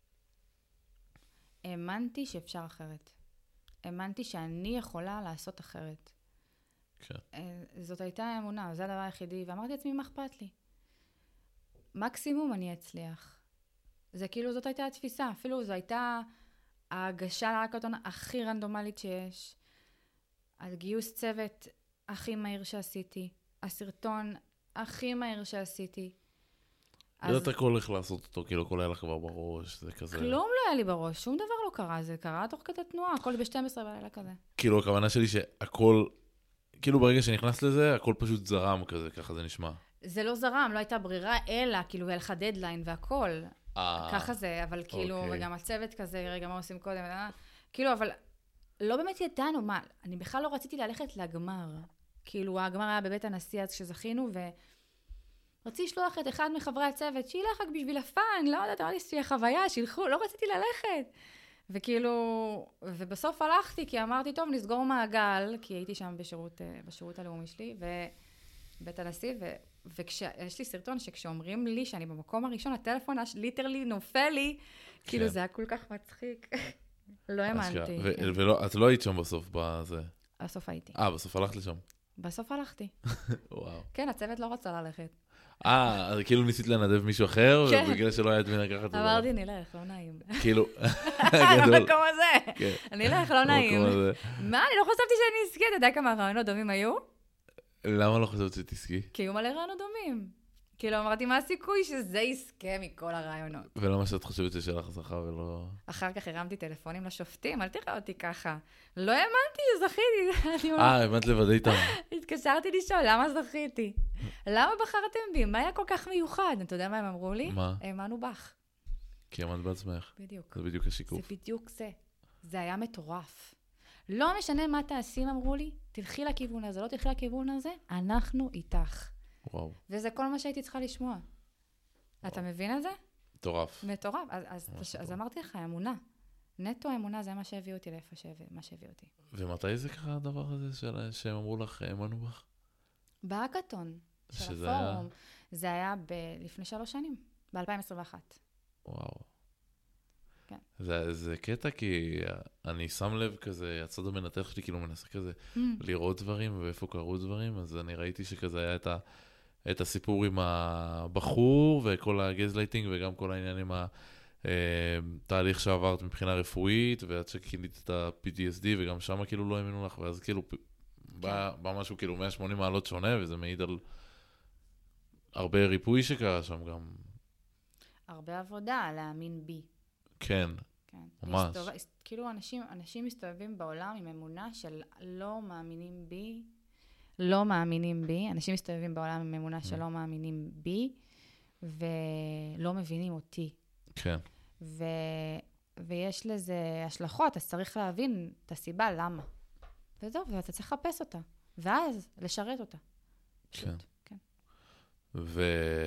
האמנתי שאפשר אחרת. האמנתי שאני יכולה לעשות אחרת. כן. זאת הייתה האמונה, זה הדבר היחידי, ואמרתי לעצמי, מה אכפת לי? מקסימום אני אצליח. זה כאילו, זאת הייתה התפיסה, אפילו זו הייתה ההגשה להקטון הכי רנדומלית שיש, הגיוס צוות הכי מהיר שעשיתי, הסרטון הכי מהיר שעשיתי, יודעת הכל הולך לעשות אותו, כאילו הכל היה לך כבר בראש, זה כזה... כלום לא היה לי בראש, שום דבר לא קרה, זה קרה תוך כדי תנועה, הכל ב-שתים עשרה בלילה כזה. כאילו, הכוונה שלי שהכל, כאילו ברגע שנכנס לזה, הכל פשוט זרם כזה, ככה זה נשמע. זה לא זרם, לא הייתה ברירה, אלא, כאילו, היה לך דדליין והכל. ככה זה, אבל כאילו, וגם הצוות כזה, רגע, מה עושים קודם? כאילו, אבל לא באמת ידענו, מה, אני בכלל לא רציתי ללכת לגמר. כאילו, הגמר היה בבית הנשיא אז כשזכינו, ורציתי לשלוח את אחד מחברי הצוות, שילך רק בשביל הפאן, לא יודעת, אמרתי שתהיה חוויה, שילכו, לא רציתי ללכת. וכאילו, ובסוף הלכתי, כי אמרתי, טוב, נסגור מעגל, כי הייתי שם בשירות, בשירות הלאומי שלי, ובית הנשיא, ו... ויש לי סרטון שכשאומרים לי שאני במקום הראשון, הטלפון ליטרלי נופל לי, כאילו זה היה כל כך מצחיק. לא האמנתי. ואת לא היית שם בסוף בזה? בסוף הייתי. אה, בסוף הלכת לשם? בסוף הלכתי. וואו. כן, הצוות לא רצה ללכת. אה, אז כאילו ניסית לנדב מישהו אחר, ובגלל שלא היה את מי לקחת את זה. אמרתי, נלך, לא נעים. כאילו, במקום הזה. נלך, לא נעים. מה, אני לא חשבתי שאני אזכה, אתה יודע כמה רעיונות דומים היו? למה לא חשבת שתזכי? כי היו מלא רעיונות דומים. כאילו, אמרתי, מה הסיכוי שזה יזכה מכל הרעיונות? ולמה שאת חושבת ששלך זכה ולא... אחר כך הרמתי טלפונים לשופטים, אל תראה אותי ככה. לא האמנתי שזכיתי. אה, האמנת לבד איתם. התקשרתי לשאול, למה זכיתי? למה בחרתם בי? מה היה כל כך מיוחד? אתה יודע מה הם אמרו לי? מה? האמנו בך. כי האמנת בעצמך. בדיוק. זה בדיוק השיקוף. זה בדיוק זה. זה היה מטורף. לא משנה מה תעשים, אמרו לי, תלכי לכיוון הזה, לא תלכי לכיוון הזה, אנחנו איתך. וואו. וזה כל מה שהייתי צריכה לשמוע. וואו. אתה מבין את זה? מטורף. מטורף. אז, אז, אז, אז אמרתי לך, אמונה. נטו אמונה זה מה שהביא אותי לאיפה שהביא, מה שהביא אותי. ומתי זה קרה הדבר הזה של, שהם אמרו לך, האמנו בך? בהאקתון של הפורום. זה היה ב- לפני שלוש שנים, ב-אלפיים עשרים ואחת. וואו. כן. זה, זה קטע, כי אני שם לב כזה, הצד המנתח שלי כאילו מנסה כזה mm. לראות דברים ואיפה קרו דברים, אז אני ראיתי שכזה היה את, ה, את הסיפור עם הבחור וכל הגזלייטינג וגם כל העניין עם התהליך שעברת מבחינה רפואית, ועד שכינית את ה-פי טי אס די וגם שם כאילו לא האמינו לך, ואז כאילו כן. בא, בא משהו כאילו מאה ושמונים מעלות שונה, וזה מעיד על הרבה ריפוי שקרה שם גם. הרבה עבודה, להאמין בי. כן, כן. ממש. מסתובב, כאילו אנשים, אנשים מסתובבים בעולם עם אמונה של לא מאמינים בי, לא מאמינים בי, אנשים מסתובבים בעולם עם אמונה של לא מאמינים בי, ולא מבינים אותי. כן. ו, ויש לזה השלכות, אז צריך להבין את הסיבה למה. וזהו, ואתה צריך לחפש אותה, ואז לשרת אותה. פשוט, כן. כן. ו...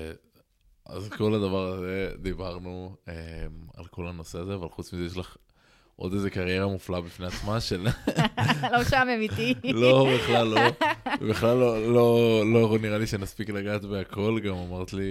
אז כל הדבר הזה, דיברנו um, על כל הנושא הזה, אבל חוץ מזה יש לך עוד איזה קריירה מופלאה בפני עצמה של... לא שם אמיתי. לא, בכלל לא. בכלל לא, לא, לא נראה לי שנספיק לגעת בהכל, גם אמרת לי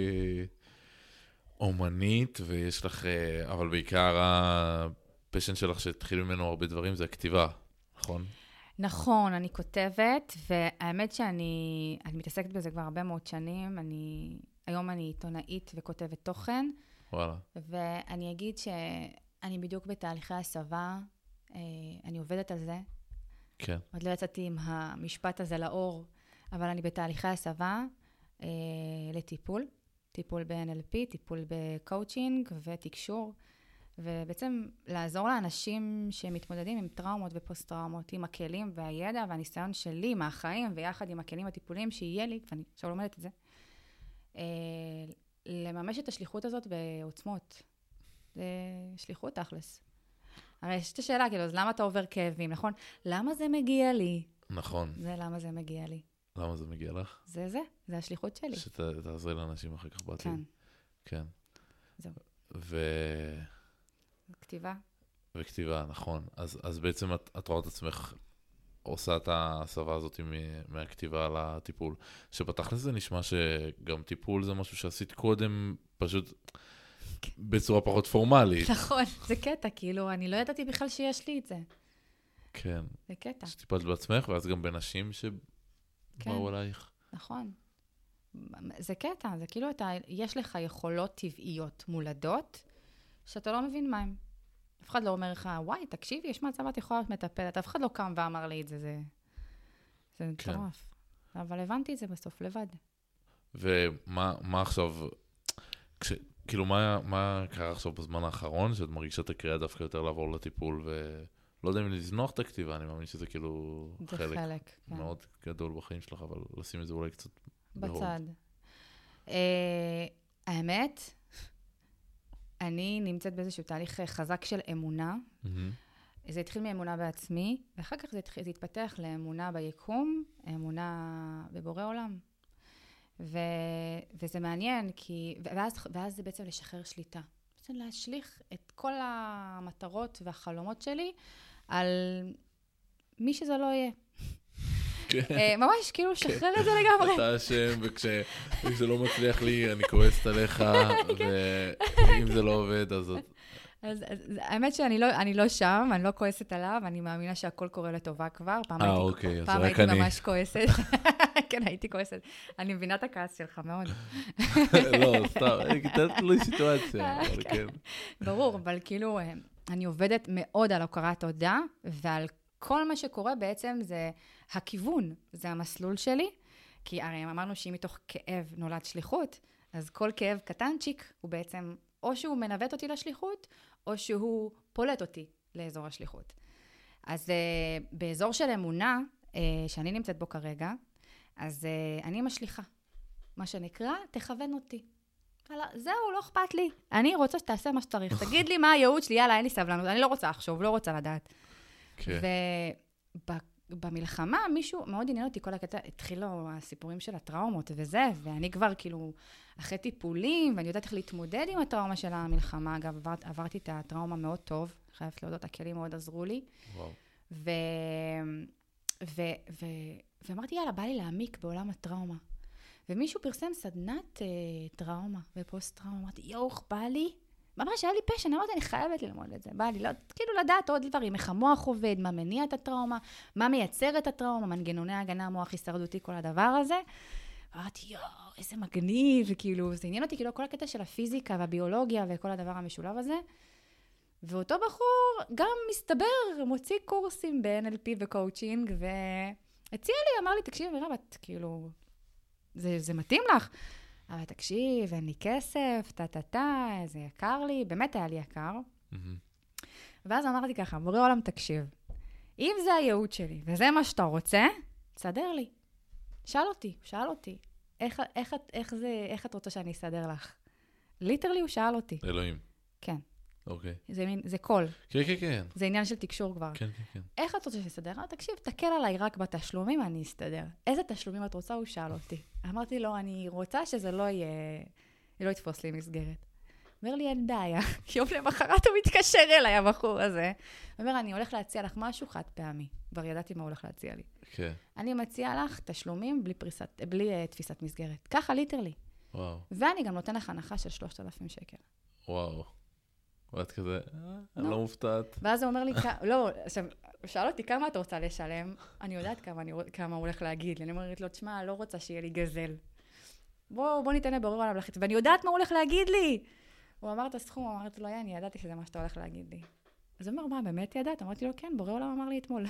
אומנית, ויש לך, אבל בעיקר הפשן שלך שהתחיל ממנו הרבה דברים, זה הכתיבה, נכון? נכון, אני כותבת, והאמת שאני אני מתעסקת בזה כבר הרבה מאוד שנים, אני... היום אני עיתונאית וכותבת תוכן. וואלה. ואני אגיד שאני בדיוק בתהליכי הסבה, אני עובדת על זה. כן. עוד לא יצאתי עם המשפט הזה לאור, אבל אני בתהליכי הסבה לטיפול, טיפול ב-אן אל פי, טיפול בקואוצ'ינג ותקשור, ובעצם לעזור לאנשים שמתמודדים עם טראומות ופוסט-טראומות, עם הכלים והידע והניסיון שלי מהחיים, ויחד עם הכלים הטיפוליים שיהיה לי, ואני עכשיו לומדת את זה, לממש את השליחות הזאת בעוצמות. זה שליחות תכלס. הרי יש את השאלה, כאילו, אז למה אתה עובר כאבים, נכון? למה זה מגיע לי? נכון. זה למה זה מגיע לי. למה זה מגיע לך? זה זה, זה השליחות שלי. שתעזרי לאנשים אחר כך בעתיד. כן. כן. זהו. ו... כתיבה. וכתיבה, נכון. אז, אז בעצם את, את רואה את עצמך עושה את ההסבה הזאת מהכתיבה לטיפול. שבתכלס זה נשמע שגם טיפול זה משהו שעשית קודם, פשוט בצורה פחות פורמלית. נכון, זה קטע, כאילו, אני לא ידעתי בכלל שיש לי את זה. כן. זה קטע. שטיפלת בעצמך, ואז גם בנשים שבאו עלייך. נכון. זה קטע, זה כאילו, אתה, יש לך יכולות טבעיות מולדות, שאתה לא מבין מה הם. אף אחד לא אומר לך, וואי, תקשיבי, יש מצב, את יכולה להיות מטפלת. אף אחד לא קם ואמר לי את זה, זה, זה מטורף. אבל הבנתי את זה בסוף לבד. ומה מה עכשיו, כש, כאילו, מה, מה קרה עכשיו בזמן האחרון, שאת מרגישה את הקריאה דווקא יותר לעבור לטיפול, ולא יודע אם לזנוח את הכתיבה, אני מאמין שזה כאילו חלק, חלק כן. מאוד גדול בחיים שלך, אבל לשים את זה אולי קצת בצד. Uh, האמת, אני נמצאת באיזשהו תהליך חזק של אמונה. Mm-hmm. זה התחיל מאמונה בעצמי, ואחר כך זה, התחיל, זה התפתח לאמונה ביקום, אמונה בבורא עולם. ו, וזה מעניין, כי, ואז, ואז זה בעצם לשחרר שליטה. בעצם להשליך את כל המטרות והחלומות שלי על מי שזה לא יהיה. ממש כאילו שחרר את זה לגמרי. אתה אשם, וכשזה לא מצליח לי, אני כועסת עליך, ואם זה לא עובד, אז... אז האמת שאני לא שם, אני לא כועסת עליו, אני מאמינה שהכל קורה לטובה כבר. אה, אוקיי, אז רק אני. פעם הייתי ממש כועסת. כן, הייתי כועסת. אני מבינה את הכעס שלך מאוד. לא, סתם, תתת לי סיטואציה, אבל כן. ברור, אבל כאילו, אני עובדת מאוד על הוקרת תודה, ועל כל מה שקורה בעצם זה הכיוון, זה המסלול שלי, כי הרי אמרנו שאם מתוך כאב נולד שליחות, אז כל כאב קטנצ'יק הוא בעצם, או שהוא מנווט אותי לשליחות, או שהוא פולט אותי לאזור השליחות. אז uh, באזור של אמונה, uh, שאני נמצאת בו כרגע, אז uh, אני משליחה. מה שנקרא, תכוון אותי. זהו, לא אכפת לי. אני רוצה שתעשה מה שצריך. תגיד לי מה הייעוד שלי, יאללה, אין לי סבלנות. אני לא רוצה לחשוב, לא רוצה לדעת. כן. ובמלחמה מישהו מאוד עניין אותי, כל הקטע, התחילו הסיפורים של הטראומות וזה, ואני כבר כאילו אחרי טיפולים, ואני יודעת איך להתמודד עם הטראומה של המלחמה. אגב, עבר, עברתי את הטראומה מאוד טוב, חייבת להודות, הכלים מאוד עזרו לי. וואו. ו... ו... ו... ואמרתי, יאללה, בא לי להעמיק בעולם הטראומה. ומישהו פרסם סדנת אה, טראומה ופוסט-טראומה, אמרתי, יואו, בא לי, ממש היה לי פשע, אני אמרתי, אני חייבת ללמוד את זה, בא לי, לא, כאילו לדעת עוד דברים, איך המוח עובד, מה מניע את הטראומה, מה מייצר את הטראומה, מנגנוני ההגנה, המוח הישרדותי, כל הדבר הזה. אמרתי, יואו, איזה מגניב, וכאילו, זה עניין אותי, כאילו, כל הקטע של הפיזיקה והביולוגיה וכל הדבר המשולב הזה. ואותו בחור גם מסתבר, מוציא קורסים ב-אן אל פי וקואוצ'ינג, והציע לי, אמר לי, תקשיב, מירב, את כאילו, זה, זה מתאים לך. אבל תקשיב, אין לי כסף, טה-טה-טה, זה יקר לי, באמת היה לי יקר. Mm-hmm. ואז אמרתי ככה, בורא עולם, תקשיב, אם זה הייעוד שלי, וזה מה שאתה רוצה, תסדר לי. שאל אותי, שאל אותי, איך, איך, איך, זה, איך את רוצה שאני אסדר לך? ליטרלי הוא שאל אותי. אלוהים. כן. אוקיי. זה, זה קול. כן, כן, כן. זה עניין של תקשור כבר. כן, כן, כן. איך את רוצה שתסדר? תקשיב, תקל עליי רק בתשלומים, אני אסתדר. איזה תשלומים את רוצה? הוא שאל אותי. אמרתי לו, אני רוצה שזה לא יהיה, לא יתפוס לי מסגרת. אומר לי, אין בעיה. יום למחרת הוא מתקשר אליי, הבחור הזה. אומר, אני הולך להציע לך משהו חד פעמי. כבר ידעתי מה הוא הולך להציע לי. כן. אני מציע לך תשלומים בלי פריסת, בלי uh, תפיסת מסגרת. ככה, ליטרלי. וואו. ואני גם נותן לך הנחה של שלושת אלפים שקל. וואו. ואת כזה, אני לא מופתעת. ואז הוא אומר לי, לא, עכשיו, הוא שאל אותי כמה את רוצה לשלם, אני יודעת כמה הוא הולך להגיד לי, אני אומרת לו, תשמע, לא רוצה שיהיה לי גזל. בוא ניתן לבורא עליו לחץ, ואני יודעת מה הוא הולך להגיד לי. הוא אמר את הסכום, הוא אמרת לו, אני ידעתי שזה מה שאתה הולך להגיד לי. אז הוא אומר, מה, באמת ידעת? אמרתי לו, כן, בורא עולם אמר לי אתמול.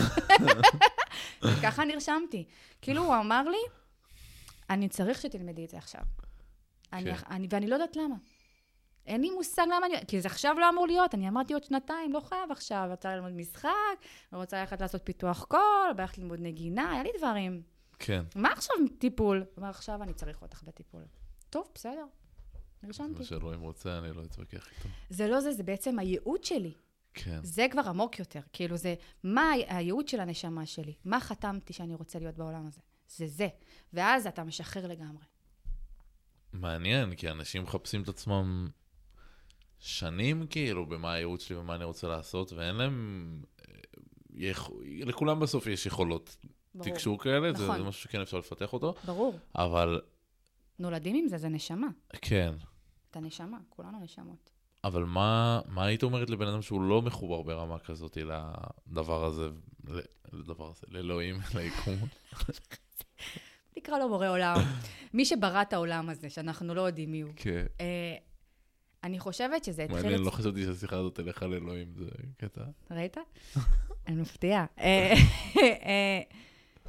וככה נרשמתי. כאילו הוא אמר לי, אני צריך שתלמדי את זה עכשיו. ואני לא יודעת למה. אין לי מושג למה אני... כי זה עכשיו לא אמור להיות. אני אמרתי עוד שנתיים, לא חייב עכשיו. רוצה ללמוד משחק, רוצה ללכת לעשות פיתוח קול, ללכת ללמוד נגינה, היה לי דברים. כן. מה עכשיו טיפול? הוא אומר, עכשיו אני צריך אותך בטיפול. טוב, בסדר. נרשמתי. מה שאלוהים רוצה, אני לא אתווכח איתו. זה לא זה, זה בעצם הייעוד שלי. כן. זה כבר עמוק יותר. כאילו זה, מה הייעוד של הנשמה שלי? מה חתמתי שאני רוצה להיות בעולם הזה? זה זה. ואז אתה משחרר לגמרי. מעניין, כי אנשים מחפשים את עצמם שנים כאילו במה הייעוד שלי ומה אני רוצה לעשות, ואין להם, יכ... לכולם בסוף יש יכולות ברור. תקשור כאלה, נכון. זה, זה משהו שכן אפשר לפתח אותו. ברור. אבל... נולדים עם זה, זה נשמה. כן. אתה נשמה, כולנו נשמות. אבל מה, מה היית אומרת לבן אדם שהוא לא מחובר ברמה כזאת לדבר הזה, לדבר הזה, לאלוהים, ליקום? תקרא לו בורא עולם. מי שברא את העולם הזה, שאנחנו לא יודעים מי הוא. כן. אני חושבת שזה התחיל... מעניין, לא חשבתי שהשיחה הזאת תלך על אלוהים, זה קטע. ראית? אני מפתיעה.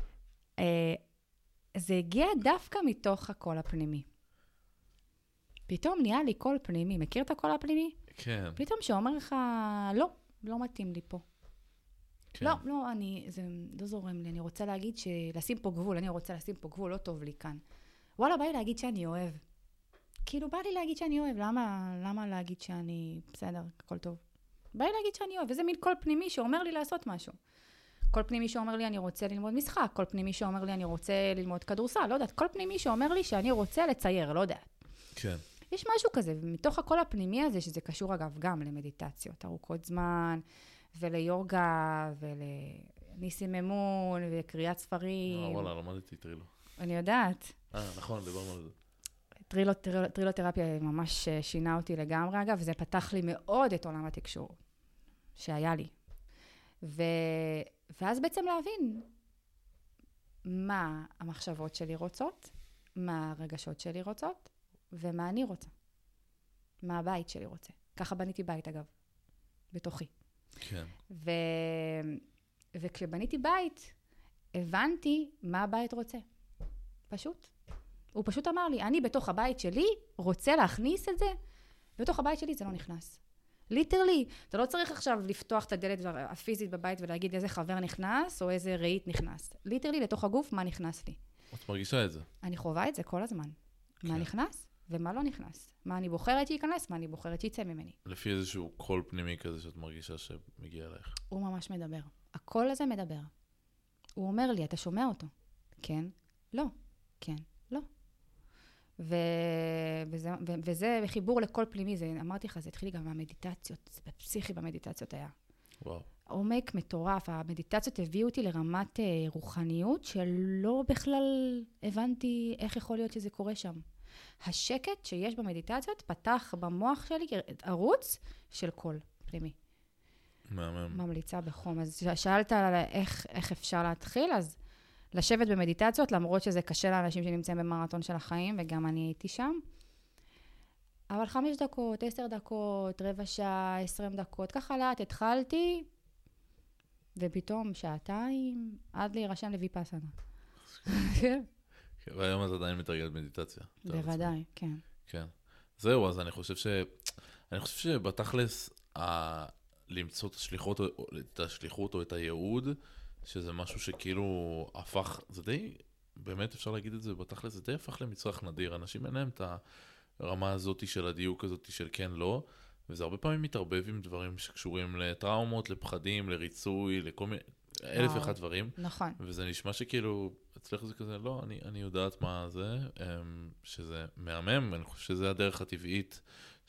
זה הגיע דווקא מתוך הקול הפנימי. פתאום נהיה לי קול פנימי. מכיר את הקול הפנימי? כן. פתאום שאומר לך, לא, לא מתאים לי פה. כן. לא, לא, אני, זה לא זורם לי. אני רוצה להגיד שלשים פה גבול, אני רוצה לשים פה גבול, לא טוב לי כאן. וואלה, בא לי להגיד שאני אוהב. כאילו, בא לי להגיד שאני אוהב. למה, למה להגיד שאני בסדר, הכל טוב? בא לי להגיד שאני אוהב. וזה מין קול פנימי שאומר לי לעשות משהו. קול פנימי שאומר לי, אני רוצה ללמוד משחק. קול פנימי שאומר לי, אני רוצה ללמוד כדורסל. לא יודעת. קול פנימי שאומר לי שאני רוצה לצייר. לא יודעת. כן. יש משהו כזה, ומתוך הקול הפנימי הזה, שזה קשור אגב גם למדיטציות, ארוכות זמן, וליוגה, ולניסים אמון, וקריאת ספרים. אה, וואלה, למדתי טרילו. אני יודעת. אה, נכון, דיברנו על זה. טרילו, טרילו, טרילותרפיה ממש שינה אותי לגמרי, אגב, וזה פתח לי מאוד את עולם התקשור שהיה לי. ו... ואז בעצם להבין מה המחשבות שלי רוצות, מה הרגשות שלי רוצות, ומה אני רוצה. מה הבית שלי רוצה. ככה בניתי בית, אגב, בתוכי. כן. ו... וכשבניתי בית, הבנתי מה הבית רוצה. פשוט. הוא פשוט אמר לי, אני בתוך הבית שלי רוצה להכניס את זה, בתוך הבית שלי זה לא נכנס. ליטרלי, אתה לא צריך עכשיו לפתוח את הדלת הפיזית בבית ולהגיד איזה חבר נכנס או איזה רהיט נכנס. ליטרלי, לתוך הגוף, מה נכנס לי. את מרגישה את זה? אני חווה את זה כל הזמן. כן. מה נכנס ומה לא נכנס. מה אני בוחרת שייכנס, מה אני בוחרת שיצא ממני. לפי איזשהו קול פנימי כזה שאת מרגישה שמגיע אליך. הוא ממש מדבר. הקול הזה מדבר. הוא אומר לי, אתה שומע אותו? כן, לא, כן, לא. ו... וזה, ו... וזה חיבור לכל פנימי, זה, אמרתי לך, זה התחיל גם מהמדיטציות, זה בפסיכי במדיטציות היה. וואו. עומק מטורף, המדיטציות הביאו אותי לרמת אה, רוחניות, שלא בכלל הבנתי איך יכול להיות שזה קורה שם. השקט שיש במדיטציות פתח במוח שלי ערוץ של קול פנימי. מהמם. ממליצה בחום. אז שאלת על איך, איך אפשר להתחיל, אז לשבת במדיטציות, למרות שזה קשה לאנשים שנמצאים במרתון של החיים, וגם אני הייתי שם. אבל חמש דקות, עשר דקות, רבע שעה, עשרים דקות, ככה לאט התחלתי, ופתאום שעתיים, עד להירשם לויפאסנה. כן. והיום את עדיין מתרגלת מדיטציה. בוודאי, כן. כן. זהו, אז אני חושב ש... אני חושב שבתכלס, ה... למצוא את השליחות, את השליחות או את הייעוד, שזה משהו שכאילו הפך, זה די, באמת אפשר להגיד את זה, בתכלס זה די הפך למצרך נדיר. אנשים אין להם את הרמה הזאת של הדיוק הזאת של כן לא, וזה הרבה פעמים מתערבב עם דברים שקשורים לטראומות, לפחדים, לריצוי, לכל מיני, אלף ואחד דברים. נכון. וזה נשמע שכאילו, אצלך זה כזה, לא, אני, אני יודעת מה זה, שזה מהמם, אני חושב שזה הדרך הטבעית,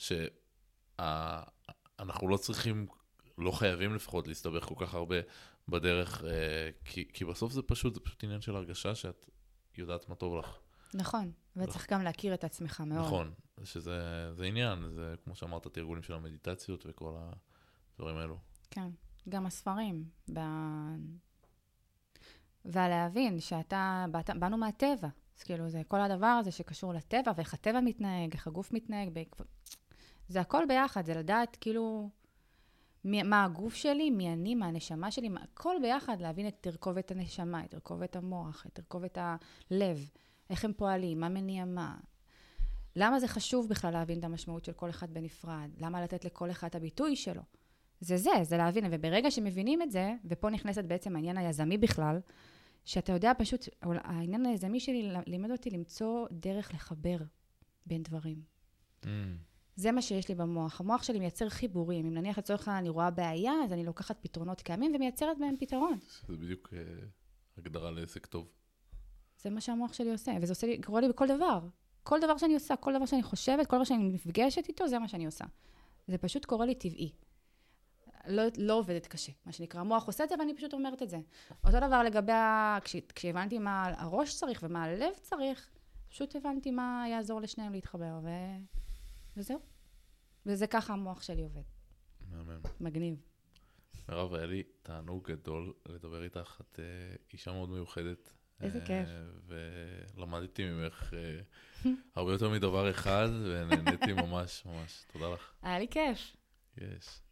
שאנחנו לא צריכים, לא חייבים לפחות להסתבך כל כך הרבה בדרך, כי, כי בסוף זה פשוט, זה פשוט עניין של הרגשה שאת יודעת מה טוב לך. נכון, וצריך גם להכיר את עצמך מאוד. נכון, שזה זה עניין, זה כמו שאמרת, תרגולים של המדיטציות וכל הדברים האלו. כן, גם הספרים, ב... ולהבין שאתה, באנו מהטבע, אז כאילו זה כל הדבר הזה שקשור לטבע, ואיך הטבע מתנהג, איך הגוף מתנהג, בעקבות... זה הכל ביחד, זה לדעת כאילו מי, מה הגוף שלי, מי אני, מה הנשמה שלי, מה... הכל ביחד להבין את תרכובת הנשמה, את תרכובת המוח, את תרכובת הלב, איך הם פועלים, מה מניע מה. למה זה חשוב בכלל להבין את המשמעות של כל אחד בנפרד? למה לתת לכל אחד את הביטוי שלו? זה זה, זה להבין, וברגע שמבינים את זה, ופה נכנסת בעצם העניין היזמי בכלל, שאתה יודע פשוט, העניין היזמי שלי לימד אותי למצוא דרך לחבר בין דברים. Mm. זה מה שיש לי במוח. המוח שלי מייצר חיבורים. אם נניח לצורך אני רואה בעיה, אז אני לוקחת פתרונות קיימים ומייצרת בהם פתרון. זה בדיוק uh, הגדרה לעסק טוב. זה מה שהמוח שלי עושה, וזה עושה לי, קורה לי בכל דבר. כל דבר שאני עושה, כל דבר שאני חושבת, כל דבר שאני מפגשת איתו, זה מה שאני עושה. זה פשוט קורה לי טבעי. לא, לא עובדת קשה, מה שנקרא. המוח עושה את זה, ואני פשוט אומרת את זה. אותו דבר לגבי, כש, כשהבנתי מה הראש צריך ומה הלב צריך, פשוט הבנתי מה יעזור לשניהם להתחבר, ו... וזהו. וזה ככה המוח שלי עובד. מאמן. מגניב. מירב, היה לי תענוג גדול לדבר איתך. את uh, אישה מאוד מיוחדת. איזה uh, כיף. ולמדתי ממך uh, הרבה יותר מדבר אחד, ונהניתי ממש, ממש. תודה לך. היה לי כיף. יש.